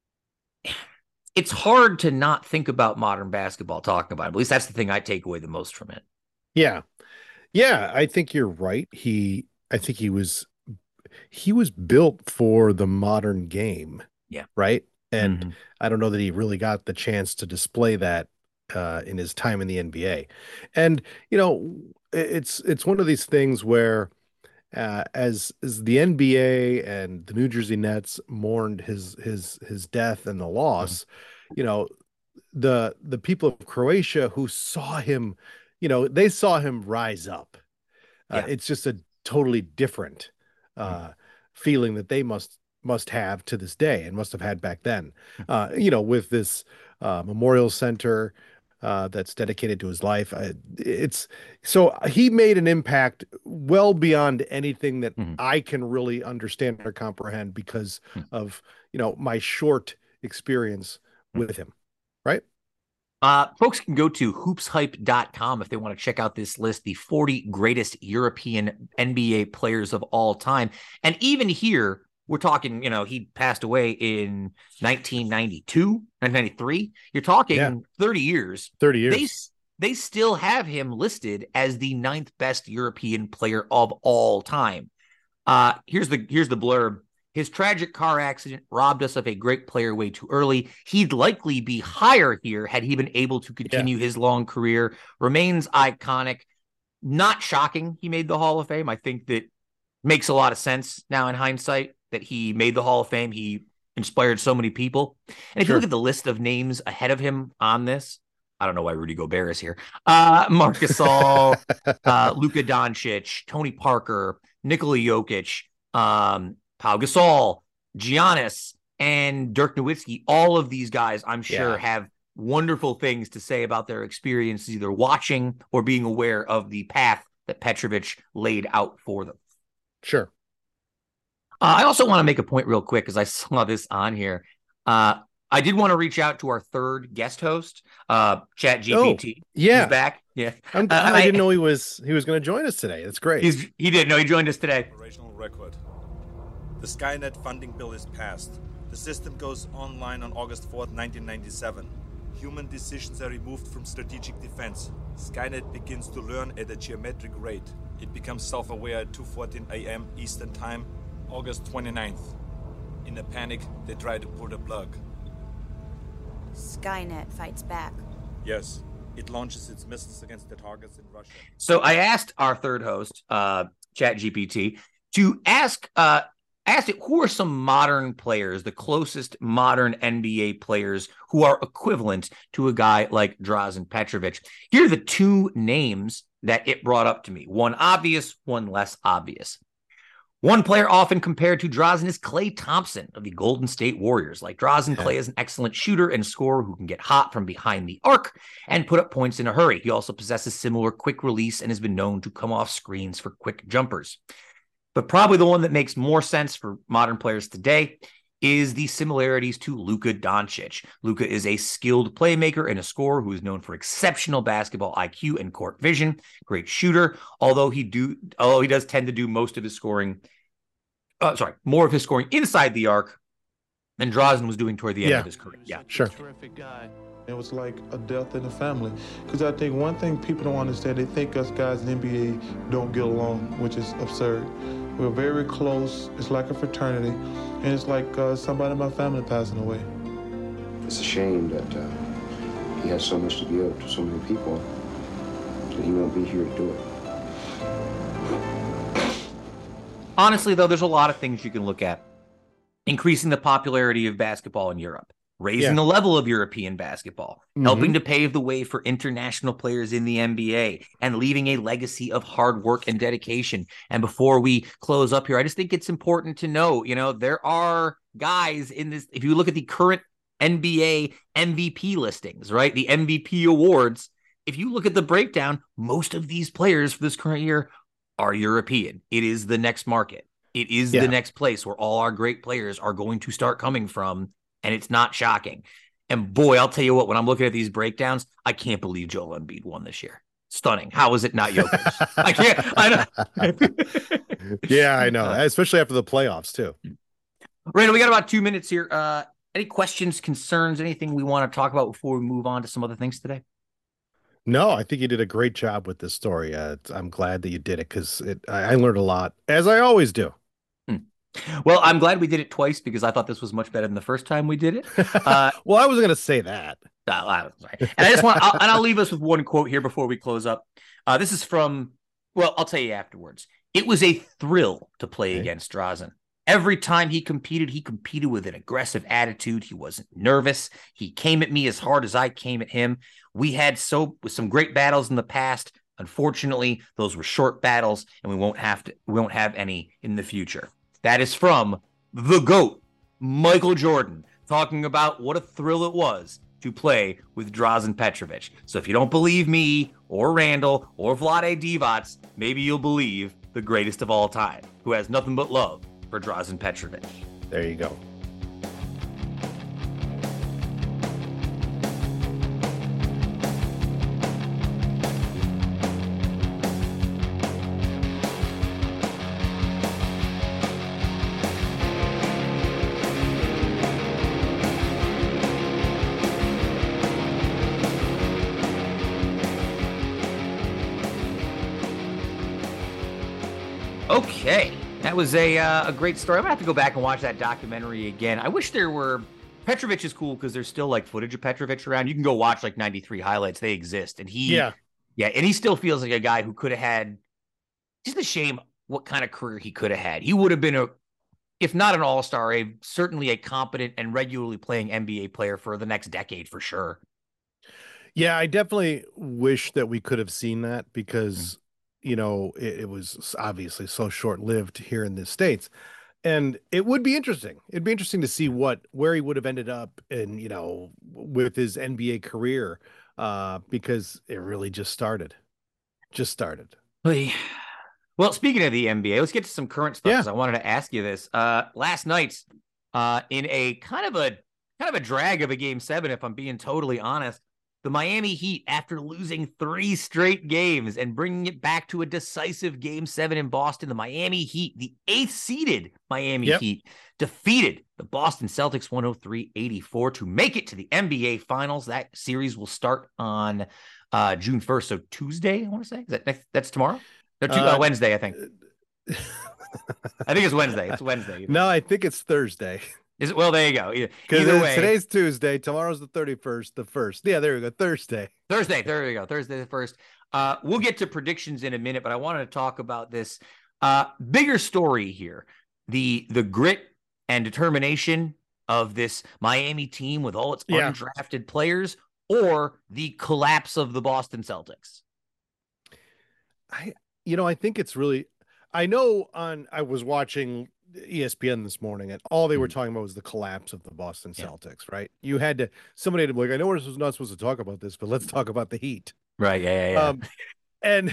Speaker 1: hard to not think about modern basketball talking about it. At least that's the thing I take away the most from it.
Speaker 2: Yeah, I think you're right. I think he was built for the modern game.
Speaker 1: Yeah,
Speaker 2: right. And I don't know that he really got the chance to display that in his time in the NBA. And, it's one of these things where as the NBA and the New Jersey Nets mourned his death and the loss, the people of Croatia who saw him, they saw him rise up. It's just a totally different feeling that they must have to this day and must have had back then, with this memorial center that's dedicated to his life. So he made an impact well beyond anything that I can really understand or comprehend because of, my short experience with him. Right.
Speaker 1: Folks can go to hoopshype.com if they want to check out this list, the 40 greatest European NBA players of all time. And even here, we're talking, he passed away in 1992, 1993. You're talking 30 years.
Speaker 2: 30 years.
Speaker 1: They still have him listed as the 9th best European player of all time. Here's the blurb. His tragic car accident robbed us of a great player way too early. He'd likely be higher here had he been able to continue his long career. Remains iconic. Not shocking he made the Hall of Fame. I think that makes a lot of sense now in hindsight that he made the Hall of Fame. He inspired so many people. And if you look at the list of names ahead of him on this, I don't know why Rudy Gobert is here. Marc Gasol, Luka Doncic, Tony Parker, Nikola Jokic, Pau Gasol, Giannis, and Dirk Nowitzki. All of these guys, I'm sure, have wonderful things to say about their experience, either watching or being aware of the path that Petrovic laid out for them.
Speaker 2: Sure.
Speaker 1: I also want to make a point real quick, because I saw this on here. I did want to reach out to our third guest host, ChatGPT.
Speaker 2: Oh, yeah.
Speaker 1: He's back. Yeah.
Speaker 2: I didn't know he was going to join us today. That's great.
Speaker 1: He did. No, he joined us today.
Speaker 11: Operational record. The Skynet funding bill is passed. The system goes online on August 4th, 1997. Human decisions are removed from strategic defense. Skynet begins to learn at a geometric rate. It becomes self-aware at 2:14 a.m. Eastern Time, August 29th. In a panic, they try to pull the plug.
Speaker 13: Skynet fights back.
Speaker 11: Yes, it launches its missiles against the targets in Russia.
Speaker 1: So I asked our third host, ChatGPT, to ask it, who are some modern players, the closest modern NBA players who are equivalent to a guy like Drazen Petrovic. Here are the two names that it brought up to me. One obvious, one less obvious. One player often compared to Drazen is Klay Thompson of the Golden State Warriors. Like Drazen, Klay is an excellent shooter and scorer who can get hot from behind the arc and put up points in a hurry. He also possesses similar quick release and has been known to come off screens for quick jumpers. But probably the one that makes more sense for modern players today is the similarities to Luka Doncic. Luka is a skilled playmaker and a scorer who is known for exceptional basketball IQ and court vision. Great shooter, although he does tend to do most of his scoring, more of his scoring inside the arc than Drazen was doing toward the end of his career. Yeah,
Speaker 2: sure.
Speaker 9: Terrific guy. It was like a death in the family. Because I think one thing people don't understand, they think us guys in the NBA don't get along, which is absurd. We're very close. It's like a fraternity. And it's like somebody in my family passing away.
Speaker 14: It's a shame that he has so much to give to so many people that he won't be here to do it.
Speaker 1: Honestly, though, there's a lot of things you can look at. Increasing the popularity of basketball in Europe, raising the level of European basketball, helping to pave the way for international players in the NBA, and leaving a legacy of hard work and dedication. And before we close up here, I just think it's important to know, there are guys in this, if you look at the current NBA MVP listings, right? The MVP awards, if you look at the breakdown, most of these players for this current year are European. It is the next market. It is the next place where all our great players are going to start coming from. And it's not shocking. And boy, I'll tell you what, when I'm looking at these breakdowns, I can't believe Joel Embiid won this year. Stunning. How is it not Jokic? I know.
Speaker 2: Yeah, I know. Especially after the playoffs, too.
Speaker 1: Randall, we got about 2 minutes here. Any questions, concerns, anything we want to talk about before we move on to some other things today?
Speaker 2: No, I think you did a great job with this story. I'm glad that you did it because I learned a lot, as I always do.
Speaker 1: Well, I'm glad we did it twice because I thought this was much better than the first time we did it.
Speaker 2: Well, I wasn't going to say that.
Speaker 1: And I just want, I'll leave us with one quote here before we close up. This is from, well, I'll tell you afterwards. It was a thrill to play against Drazen. Every time he competed with an aggressive attitude. He wasn't nervous. He came at me as hard as I came at him. We had some great battles in the past. Unfortunately, those were short battles, and we won't have any in the future. That is from the GOAT, Michael Jordan, talking about what a thrill it was to play with Drazen Petrovic. So if you don't believe me or Randall or Vlade Divac, maybe you'll believe the greatest of all time, who has nothing but love for Drazen Petrovic.
Speaker 2: There you go.
Speaker 1: Okay, that was a great story. I'm gonna have to go back and watch that documentary again. I wish there were. Petrovic is cool because there's still like footage of Petrovic around. You can go watch like 93 highlights; they exist, and and he still feels like a guy who could have had. Just a shame what kind of career he could have had. He would have been if not an all-star, certainly a competent and regularly playing NBA player for the next decade for sure.
Speaker 2: Yeah, I definitely wish that we could have seen that because, you know, it was obviously so short-lived here in the States. And it would be interesting. It'd be interesting to see where he would have ended up in, you know, with his NBA career, because it really just started.
Speaker 1: Well, speaking of the NBA, let's get to some current stuff. Because I wanted to ask you this. Last night, in a kind of a drag of a Game 7, if I'm being totally honest, the Miami Heat, after losing 3 straight games and bringing it back to a decisive Game 7 in Boston, the Miami Heat, the 8th-seeded Miami Heat, defeated the Boston Celtics 103-84 to make it to the NBA Finals. That series will start on June 1st, so Tuesday, I want to say. That's tomorrow? No, Wednesday, I think. I think it's Wednesday. It's Wednesday.
Speaker 2: No, I think it's Thursday.
Speaker 1: Is it? Well, there you go.
Speaker 2: Either way, today's Tuesday. Tomorrow's the 31st. The 1st. Yeah, there we go. Thursday.
Speaker 1: There we go. Thursday the 1st. We'll get to predictions in a minute, but I wanted to talk about this bigger story here: the grit and determination of this Miami team with all its undrafted players, or the collapse of the Boston Celtics.
Speaker 2: I think it's really. I was watching ESPN this morning, and all they were talking about was the collapse of the Boston Celtics, right? Somebody had to be like, I know we're not supposed to talk about this, but let's talk about the Heat.
Speaker 1: Right. Yeah.
Speaker 2: And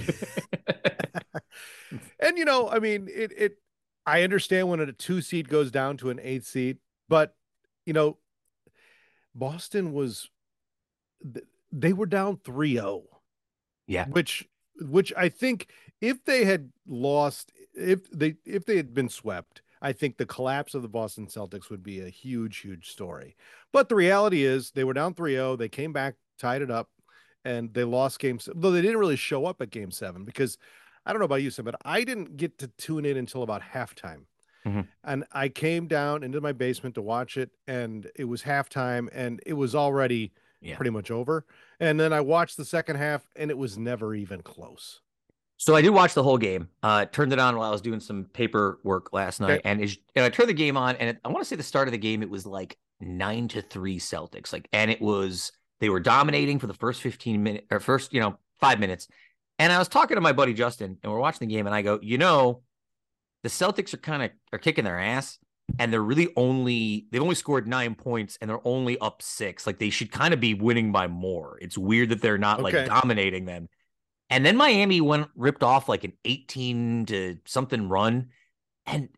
Speaker 2: you know, I mean, I understand when a 2 seed goes down to an 8 seed, but you know, Boston they were down 3-0.
Speaker 1: Yeah.
Speaker 2: Which I think if they had lost, if they had been swept, I think the collapse of the Boston Celtics would be a huge, huge story. But the reality is they were down 3-0. They came back, tied it up, and they lost Game 7. Though they didn't really show up at Game 7 because I don't know about you, Sam, but I didn't get to tune in until about halftime.
Speaker 1: Mm-hmm.
Speaker 2: And I came down into my basement to watch it, and it was halftime, and it was already pretty much over. And then I watched the second half, and it was never even close.
Speaker 1: So I did watch the whole game. Turned it on while I was doing some paperwork last night, and I turned the game on, and I want to say the start of the game, it was like 9-3 Celtics, and they were dominating for the first 15 minutes or first 5 minutes. And I was talking to my buddy Justin, and we're watching the game, and I go, the Celtics are kicking their ass, and they've only scored 9 points, and they're only up 6. Like, they should kind of be winning by more. It's weird that they're not dominating them. And then Miami ripped off like an 18 to something run. And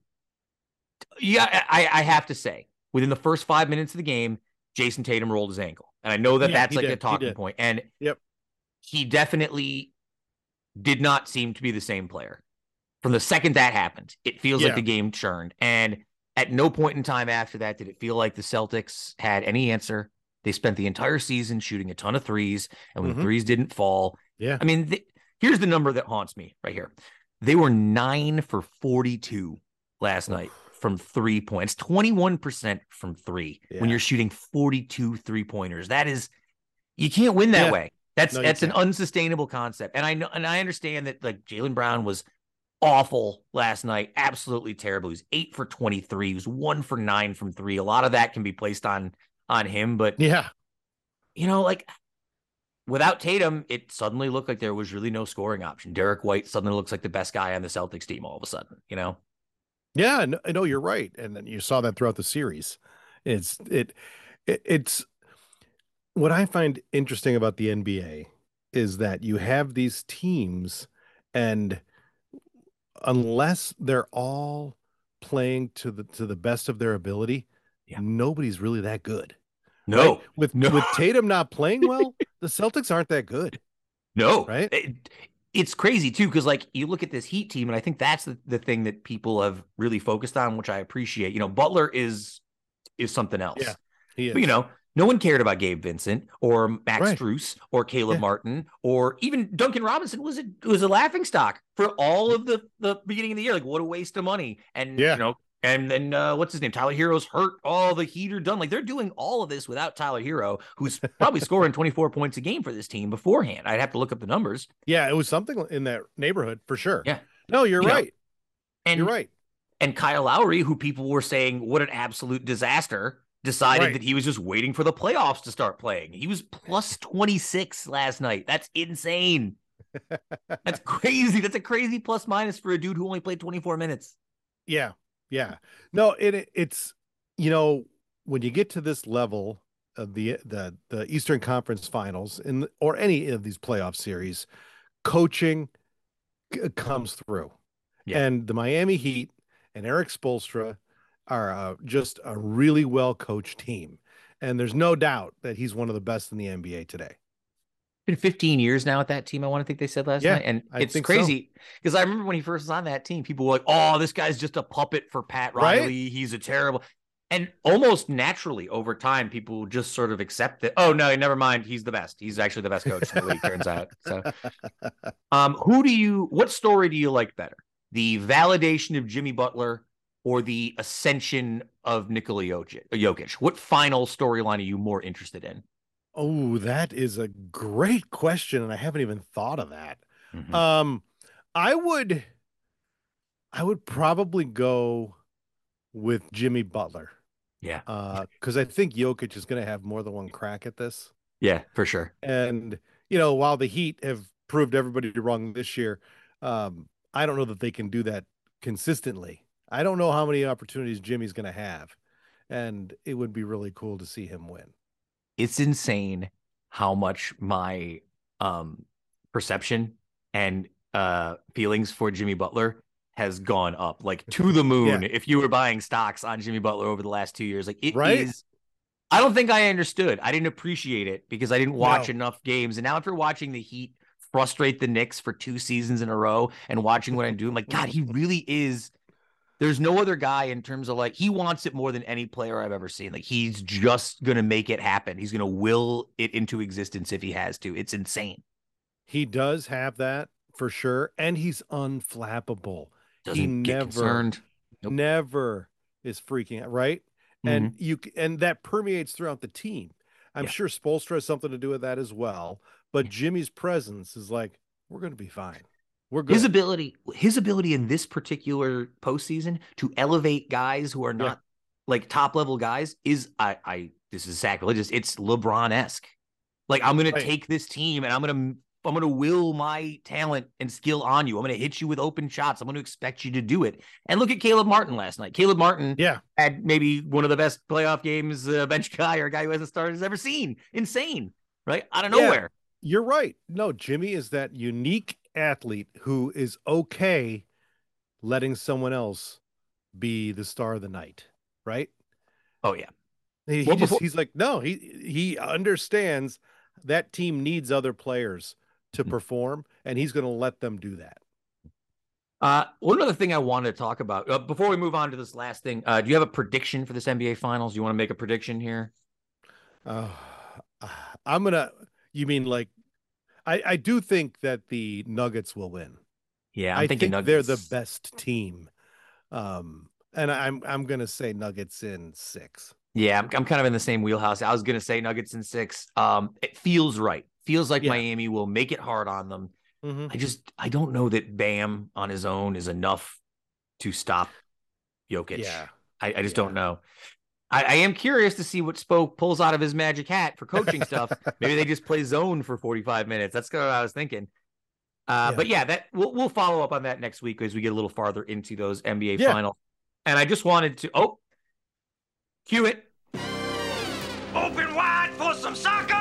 Speaker 1: I have to say, within the first 5 minutes of the game, Jason Tatum rolled his ankle. And I know that's like a talking point. And he definitely did not seem to be the same player. From the second that happened, it feels like the game churned. And at no point in time after that did it feel like the Celtics had any answer. They spent the entire season shooting a ton of threes, and when the threes didn't fall, I mean, here's the number that haunts me right here. They were 9 for 42 last night from 3 points, 21% from 3 when you're shooting 42 3-pointers. That is, you can't win that way. That's an unsustainable concept. And I understand that like Jaylen Brown was awful last night, absolutely terrible. He was 8 for 23. He was 1 for 9 from 3. A lot of that can be placed on him, but without Tatum, it suddenly looked like there was really no scoring option. Derek White suddenly looks like the best guy on the Celtics team all of a sudden,
Speaker 2: Yeah, I know you're right. And then you saw that throughout the series. It's what I find interesting about the NBA is that you have these teams, and unless they're all playing to the best of their ability, nobody's really that good.
Speaker 1: No,
Speaker 2: right? With Tatum not playing well, the Celtics aren't that good.
Speaker 1: No,
Speaker 2: right?
Speaker 1: It's crazy too, because like you look at this Heat team, and I think that's the thing that people have really focused on, which I appreciate. Butler is something else.
Speaker 2: Yeah, he is.
Speaker 1: But no one cared about Gabe Vincent or Max Strus or Caleb Martin, or even Duncan Robinson was a laughing stock for all of the beginning of the year. Like, what a waste of money. And and then what's his name? Tyler Hero's hurt. All the Heat are done. Like, they're doing all of this without Tyler Hero, who's probably scoring 24 points a game for this team beforehand. I'd have to look up the numbers.
Speaker 2: Yeah, it was something in that neighborhood for sure.
Speaker 1: Yeah.
Speaker 2: No, you're right.
Speaker 1: And
Speaker 2: you're right.
Speaker 1: And Kyle Lowry, who people were saying, what an absolute disaster, decided that he was just waiting for the playoffs to start playing. He was plus 26 last night. That's insane. That's crazy. That's a crazy plus minus for a dude who only played 24 minutes.
Speaker 2: Yeah. Yeah. No, it's, when you get to this level of the Eastern Conference Finals or any of these playoff series, coaching comes through. Yeah. And the Miami Heat and Eric Spoelstra are just a really well-coached team. And there's no doubt that he's one of the best in the NBA today.
Speaker 1: Been 15 years now at that team, I want to think they said last night. And it's crazy because I remember when he first was on that team, people were like, oh, this guy's just a puppet for Pat Riley. Right? He's a terrible. And almost naturally over time, people just sort of accept that. Oh, no, never mind. He's the best. He's actually the best coach in the league, turns out. So what story do you like better? The validation of Jimmy Butler or the ascension of Nikola Jokic? What final storyline are you more interested in?
Speaker 2: Oh, that is a great question, and I haven't even thought of that. Mm-hmm. I would probably go with Jimmy Butler.
Speaker 1: Yeah.
Speaker 2: Because I think Jokic is going to have more than one crack at this.
Speaker 1: Yeah, for sure.
Speaker 2: And, while the Heat have proved everybody wrong this year, I don't know that they can do that consistently. I don't know how many opportunities Jimmy's going to have, and it would be really cool to see him win.
Speaker 1: It's insane how much my perception and feelings for Jimmy Butler has gone up, like to the moon. Yeah. If you were buying stocks on Jimmy Butler over the last 2 years, like it is. I don't think I understood. I didn't appreciate it because I didn't watch enough games. And now after watching the Heat frustrate the Knicks for 2 seasons in a row and watching what I do, I'm like, God, he really is. There's no other guy in terms of he wants it more than any player I've ever seen. Like he's just going to make it happen. He's going to will it into existence if he has to. It's insane.
Speaker 2: He does have that for sure. And he's unflappable.
Speaker 1: Doesn't get concerned.
Speaker 2: Nope. Never is freaking out. Right. Mm-hmm. And that permeates throughout the team. I'm sure Spoelstra has something to do with that as well. But Jimmy's presence is like, we're going to be fine. We're good.
Speaker 1: His ability in this particular postseason to elevate guys who are not top level guys is this is sacrilegious. It's LeBron-esque. Like I'm going to take this team and I'm going to will my talent and skill on you. I'm going to hit you with open shots. I'm going to expect you to do it. And look at Caleb Martin last night. Caleb Martin had maybe one of the best playoff games bench guy or a guy who hasn't started has ever seen. Insane, right? Out of nowhere.
Speaker 2: You're right. No, Jimmy is that unique athlete who is okay letting someone else be the star of the night, right?
Speaker 1: Oh yeah.
Speaker 2: He's like, no, he understands that team needs other players to perform, and he's going to let them do that.
Speaker 1: One other thing I wanted to talk about before we move on to this last thing, do you have a prediction for this NBA Finals? You want to make a prediction here?
Speaker 2: You mean like, I do think that the Nuggets will win.
Speaker 1: Yeah,
Speaker 2: I think
Speaker 1: Nuggets.
Speaker 2: They're the best team. And I'm going to say Nuggets in 6.
Speaker 1: Yeah, I'm kind of in the same wheelhouse. I was going to say Nuggets in 6. It feels right. Feels like Miami will make it hard on them. Mm-hmm. I don't know that Bam on his own is enough to stop Jokic.
Speaker 2: Yeah.
Speaker 1: I just don't know. I am curious to see what Spoke pulls out of his magic hat for coaching stuff. Maybe they just play zone for 45 minutes. That's kind of what I was thinking. But that we'll follow up on that next week as we get a little farther into those NBA finals. And I just wanted to cue it.
Speaker 23: Open wide for some soccer!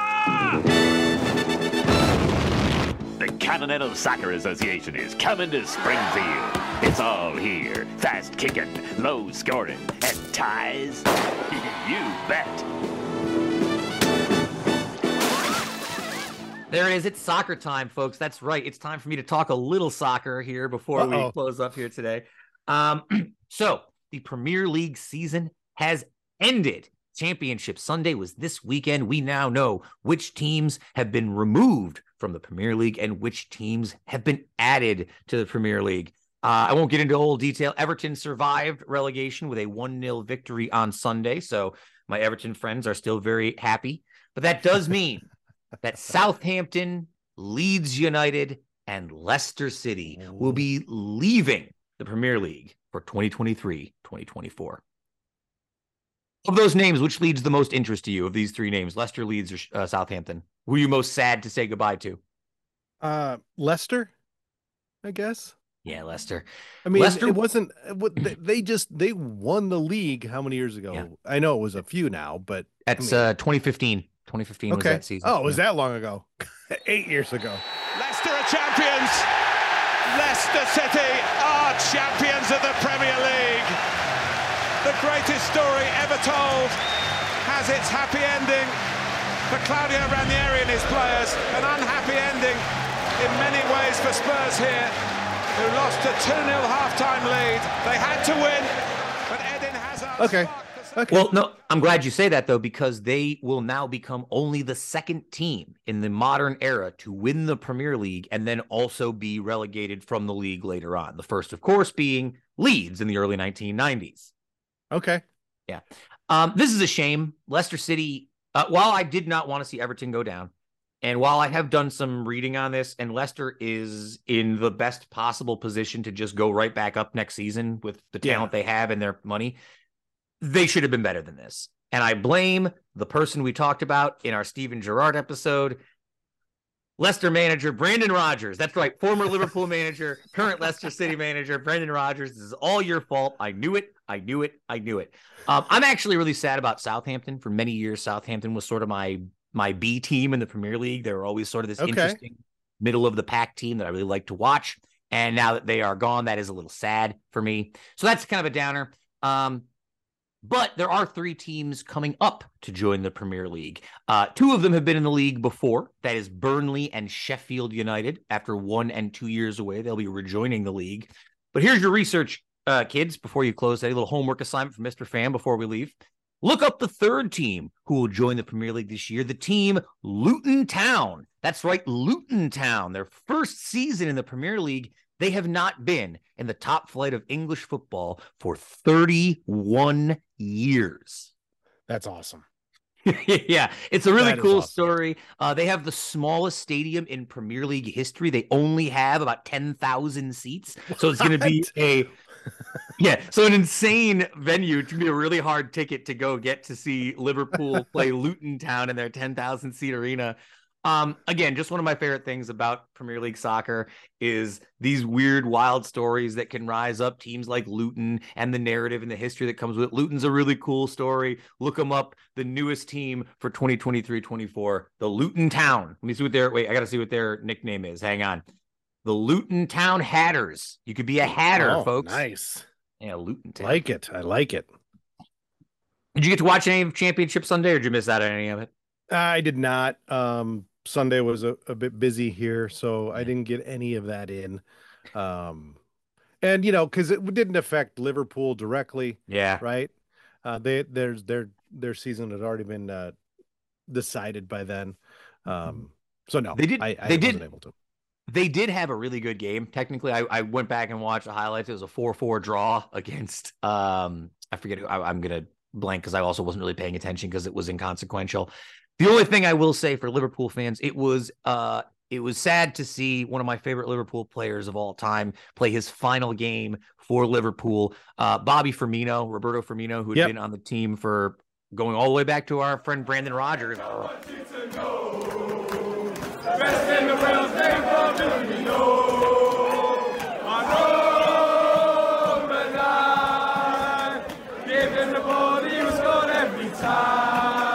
Speaker 13: The Continental Soccer Association is coming to Springfield. It's all here. Fast kicking, low scoring, and ties. You bet.
Speaker 1: There it is. It's soccer time, folks. That's right. It's time for me to talk a little soccer here before we close up here today. So the Premier League season has ended. Championship Sunday was this weekend. We now know which teams have been removed from the Premier League and which teams have been added to the Premier League. I won't get into whole detail. Everton survived relegation with a 1-0 victory on Sunday, so my Everton friends are still very happy. But that does mean that Southampton, Leeds United, and Leicester City will be leaving the Premier League for 2023-2024. Of those names, which leads the most interest to you of these three names, Leicester, Leeds, or Southampton? Who are you most sad to say goodbye to?
Speaker 2: Leicester, I guess.
Speaker 1: Yeah, Leicester.
Speaker 2: I mean,
Speaker 1: Leicester,
Speaker 2: it wasn't. They won the league how many years ago?
Speaker 1: Yeah.
Speaker 2: I know it was a few now, but
Speaker 1: that's 2015. 2015 was that season.
Speaker 2: Oh, it was that long ago? 8 years ago.
Speaker 12: Leicester are champions. Leicester City are champions of the Premier League. The greatest story ever told has its happy ending for Claudio Ranieri and his players. An unhappy ending in many ways for Spurs here, who lost a 2-0 half-time lead. They had to win, but Eden Hazard...
Speaker 2: Okay.
Speaker 1: Well, no, I'm glad you say that, though, because they will now become only the second team in the modern era to win the Premier League and then also be relegated from the league later on. The first, of course, being Leeds in the early 1990s.
Speaker 2: Okay.
Speaker 1: Yeah. This is a shame. Leicester City, while I did not want to see Everton go down, and while I have done some reading on this, and Leicester is in the best possible position to just go right back up next season with the talent they have and their money, they should have been better than this. And I blame the person we talked about in our Steven Gerrard episode, Leicester manager Brendan Rodgers. That's right, former Liverpool manager, current Leicester City manager, Brendan Rodgers. This is all your fault. I knew it. I'm actually really sad about Southampton. For many years, Southampton was sort of my B team in the Premier League. They were always sort of this interesting middle of the pack team that I really like to watch. And now that they are gone, that is a little sad for me. So that's kind of a downer. But there are three teams coming up to join the Premier League. Two of them have been in the league before. That is Burnley and Sheffield United. After 1 and 2 years away, they'll be rejoining the league. But here's your research, kids, before you close. A little homework assignment for Mr. Fan before we leave. Look up the third team who will join the Premier League this year, the team Luton Town. That's right, Luton Town. Their first season in the Premier League. They have not been in the top flight of English football for 31 years.
Speaker 2: That's awesome.
Speaker 1: Yeah, it's a really cool story. They have the smallest stadium in Premier League history. They only have about 10,000 seats. So it's going to be so an insane venue. It's going to be a really hard ticket to go get to see Liverpool play Luton Town in their 10,000 seat arena. Again, just one of my favorite things about Premier League soccer is these weird, wild stories that can rise up. Teams like Luton and the narrative and the history that comes with it. Luton's a really cool story. Look them up. The newest team for 2023-24, the Luton Town. Let me see I got to see what their nickname is. Hang on. The Luton Town Hatters. You could be a Hatter, folks.
Speaker 2: Nice.
Speaker 1: Yeah, Luton Town.
Speaker 2: I like it.
Speaker 1: Did you get to watch any of Championship Sunday, or did you miss out on any of it?
Speaker 2: I did not. Sunday was a bit busy here, so I didn't get any of that in. And because it didn't affect Liverpool directly.
Speaker 1: Yeah.
Speaker 2: Right. Their season had already been decided by then. So no, I wasn't able to.
Speaker 1: They did have a really good game. Technically, I went back and watched the highlights. It was a 4-4 draw against I forget who. I'm gonna blank because I also wasn't really paying attention because it was inconsequential. The only thing I will say for Liverpool fans, it was sad to see one of my favorite Liverpool players of all time play his final game for Liverpool. Roberto Firmino, who had been on the team for going all the way back to our friend Brendan Rodgers.
Speaker 23: Best in the world, give him the ball, he was gone every time.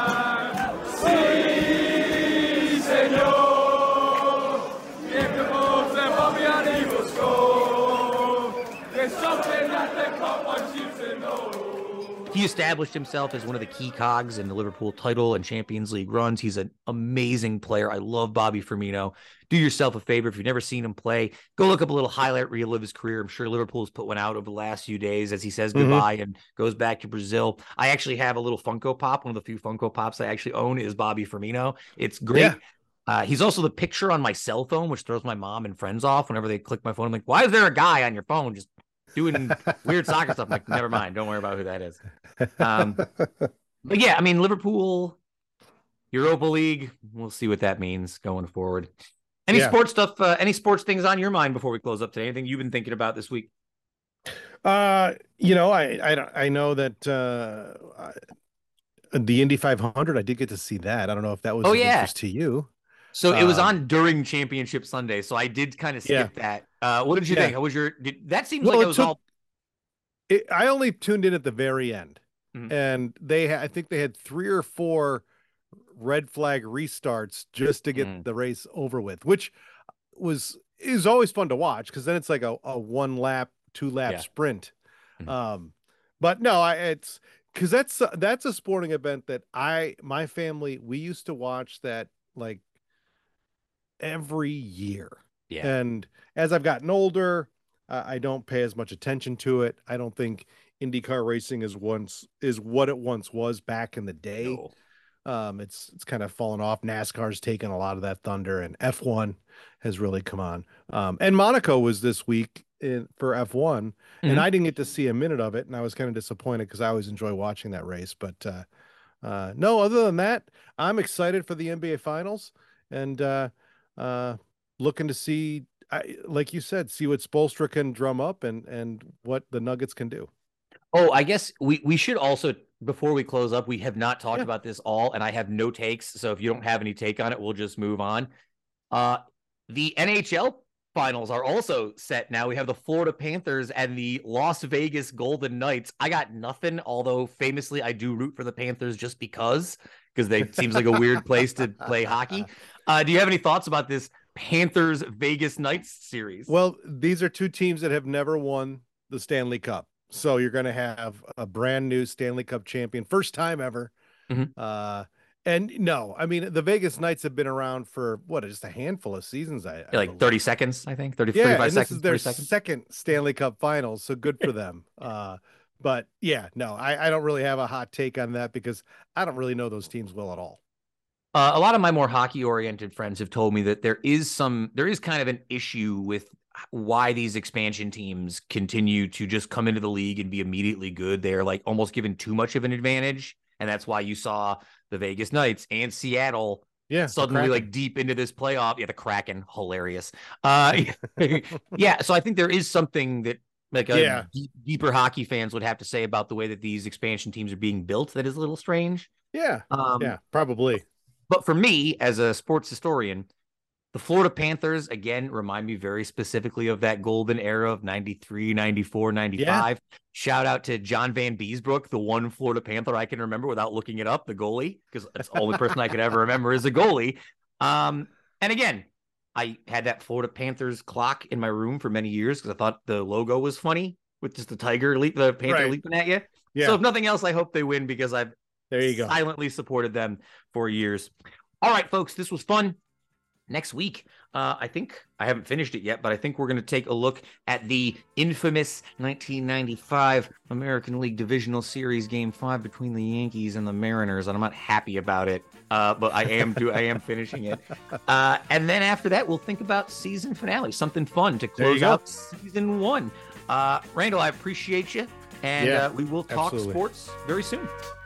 Speaker 1: He established himself as one of the key cogs in the Liverpool title and Champions League runs. He's an amazing player. I love Bobby Firmino. Do yourself a favor. If you've never seen him play, go look up a little highlight reel of his career. I'm sure Liverpool's put one out over the last few days as he says goodbye and goes back to Brazil. I actually have a little Funko Pop. One of the few Funko Pops I actually own is Bobby Firmino. It's great. Yeah. He's also the picture on my cell phone, which throws my mom and friends off whenever they click my phone. I'm like, why is there a guy on your phone just doing weird soccer stuff? I'm like, never mind. Don't worry about who that is. But yeah, I mean, Liverpool, Europa League, we'll see what that means going forward. Any sports stuff, any sports things on your mind before we close up today? Anything you've been thinking about this week?
Speaker 2: I know that the Indy 500, I did get to see that. I don't know if that was of interest to you.
Speaker 1: So it was on during Championship Sunday, so I did kind of skip that. What did you think? How was that seems like it was all.
Speaker 2: I only tuned in at the very end, and I think they had 3 or 4 red flag restarts just to get the race over with, which is always fun to watch because then it's like a 1 lap, 2 lap sprint. But no, it's because that's a sporting event that my family, we used to watch that like every year.
Speaker 1: Yeah.
Speaker 2: And as I've gotten older, I don't pay as much attention to it. I don't think IndyCar racing is what it once was back in the day. No. It's kind of fallen off. NASCAR's taken a lot of that thunder, and F1 has really come on. And Monaco was this week for F1, and I didn't get to see a minute of it, and I was kind of disappointed because I always enjoy watching that race. But no, other than that, I'm excited for the NBA Finals, and looking to see, like you said, see what Spoelstra can drum up and what the Nuggets can do.
Speaker 1: Oh, I guess we should also, before we close up, we have not talked about this all, and I have no takes. So if you don't have any take on it, we'll just move on. The NHL finals are also set now. We have the Florida Panthers and the Las Vegas Golden Knights. I got nothing, although famously I do root for the Panthers just because they seems like a weird place to play hockey. Do you have any thoughts about this Panthers Vegas Knights series?
Speaker 2: Well, these are 2 teams that have never won the Stanley Cup. So you're going to have a brand new Stanley Cup champion, first time ever. And no, I mean, the Vegas Knights have been around for just a handful of seasons. I
Speaker 1: like 30 seconds, I think 35
Speaker 2: and
Speaker 1: seconds.
Speaker 2: This is their second Stanley Cup finals. So good for them. But yeah, no, I don't really have a hot take on that because I don't really know those teams well at all.
Speaker 1: A lot of my more hockey oriented friends have told me that there is kind of an issue with why these expansion teams continue to just come into the league and be immediately good. They're like almost given too much of an advantage. And that's why you saw the Vegas Knights and Seattle suddenly like deep into this playoff. Yeah, the Kraken, hilarious. Yeah, so I think there is something that like deeper hockey fans would have to say about the way that these expansion teams are being built that is a little strange.
Speaker 2: Yeah, probably.
Speaker 1: But for me, as a sports historian, the Florida Panthers, again, remind me very specifically of that golden era of 93, 94, 95. Yeah. Shout out to John Van Beesbrook, the one Florida Panther I can remember without looking it up, the goalie, because that's the only person I could ever remember as a goalie. And again, I had that Florida Panthers clock in my room for many years because I thought the logo was funny with just the panther leaping at you. Yeah. So if nothing else, I hope they win because I've silently supported them for years. All right, folks, this was fun. Next week, I think I haven't finished it yet, but I think we're going to take a look at the infamous 1995 American League Divisional Series Game 5 between the Yankees and the Mariners, and I'm not happy about it, but I am finishing it. And then after that, we'll think about season finale, something fun to close out season 1. Randall, I appreciate you, and we will talk sports very soon.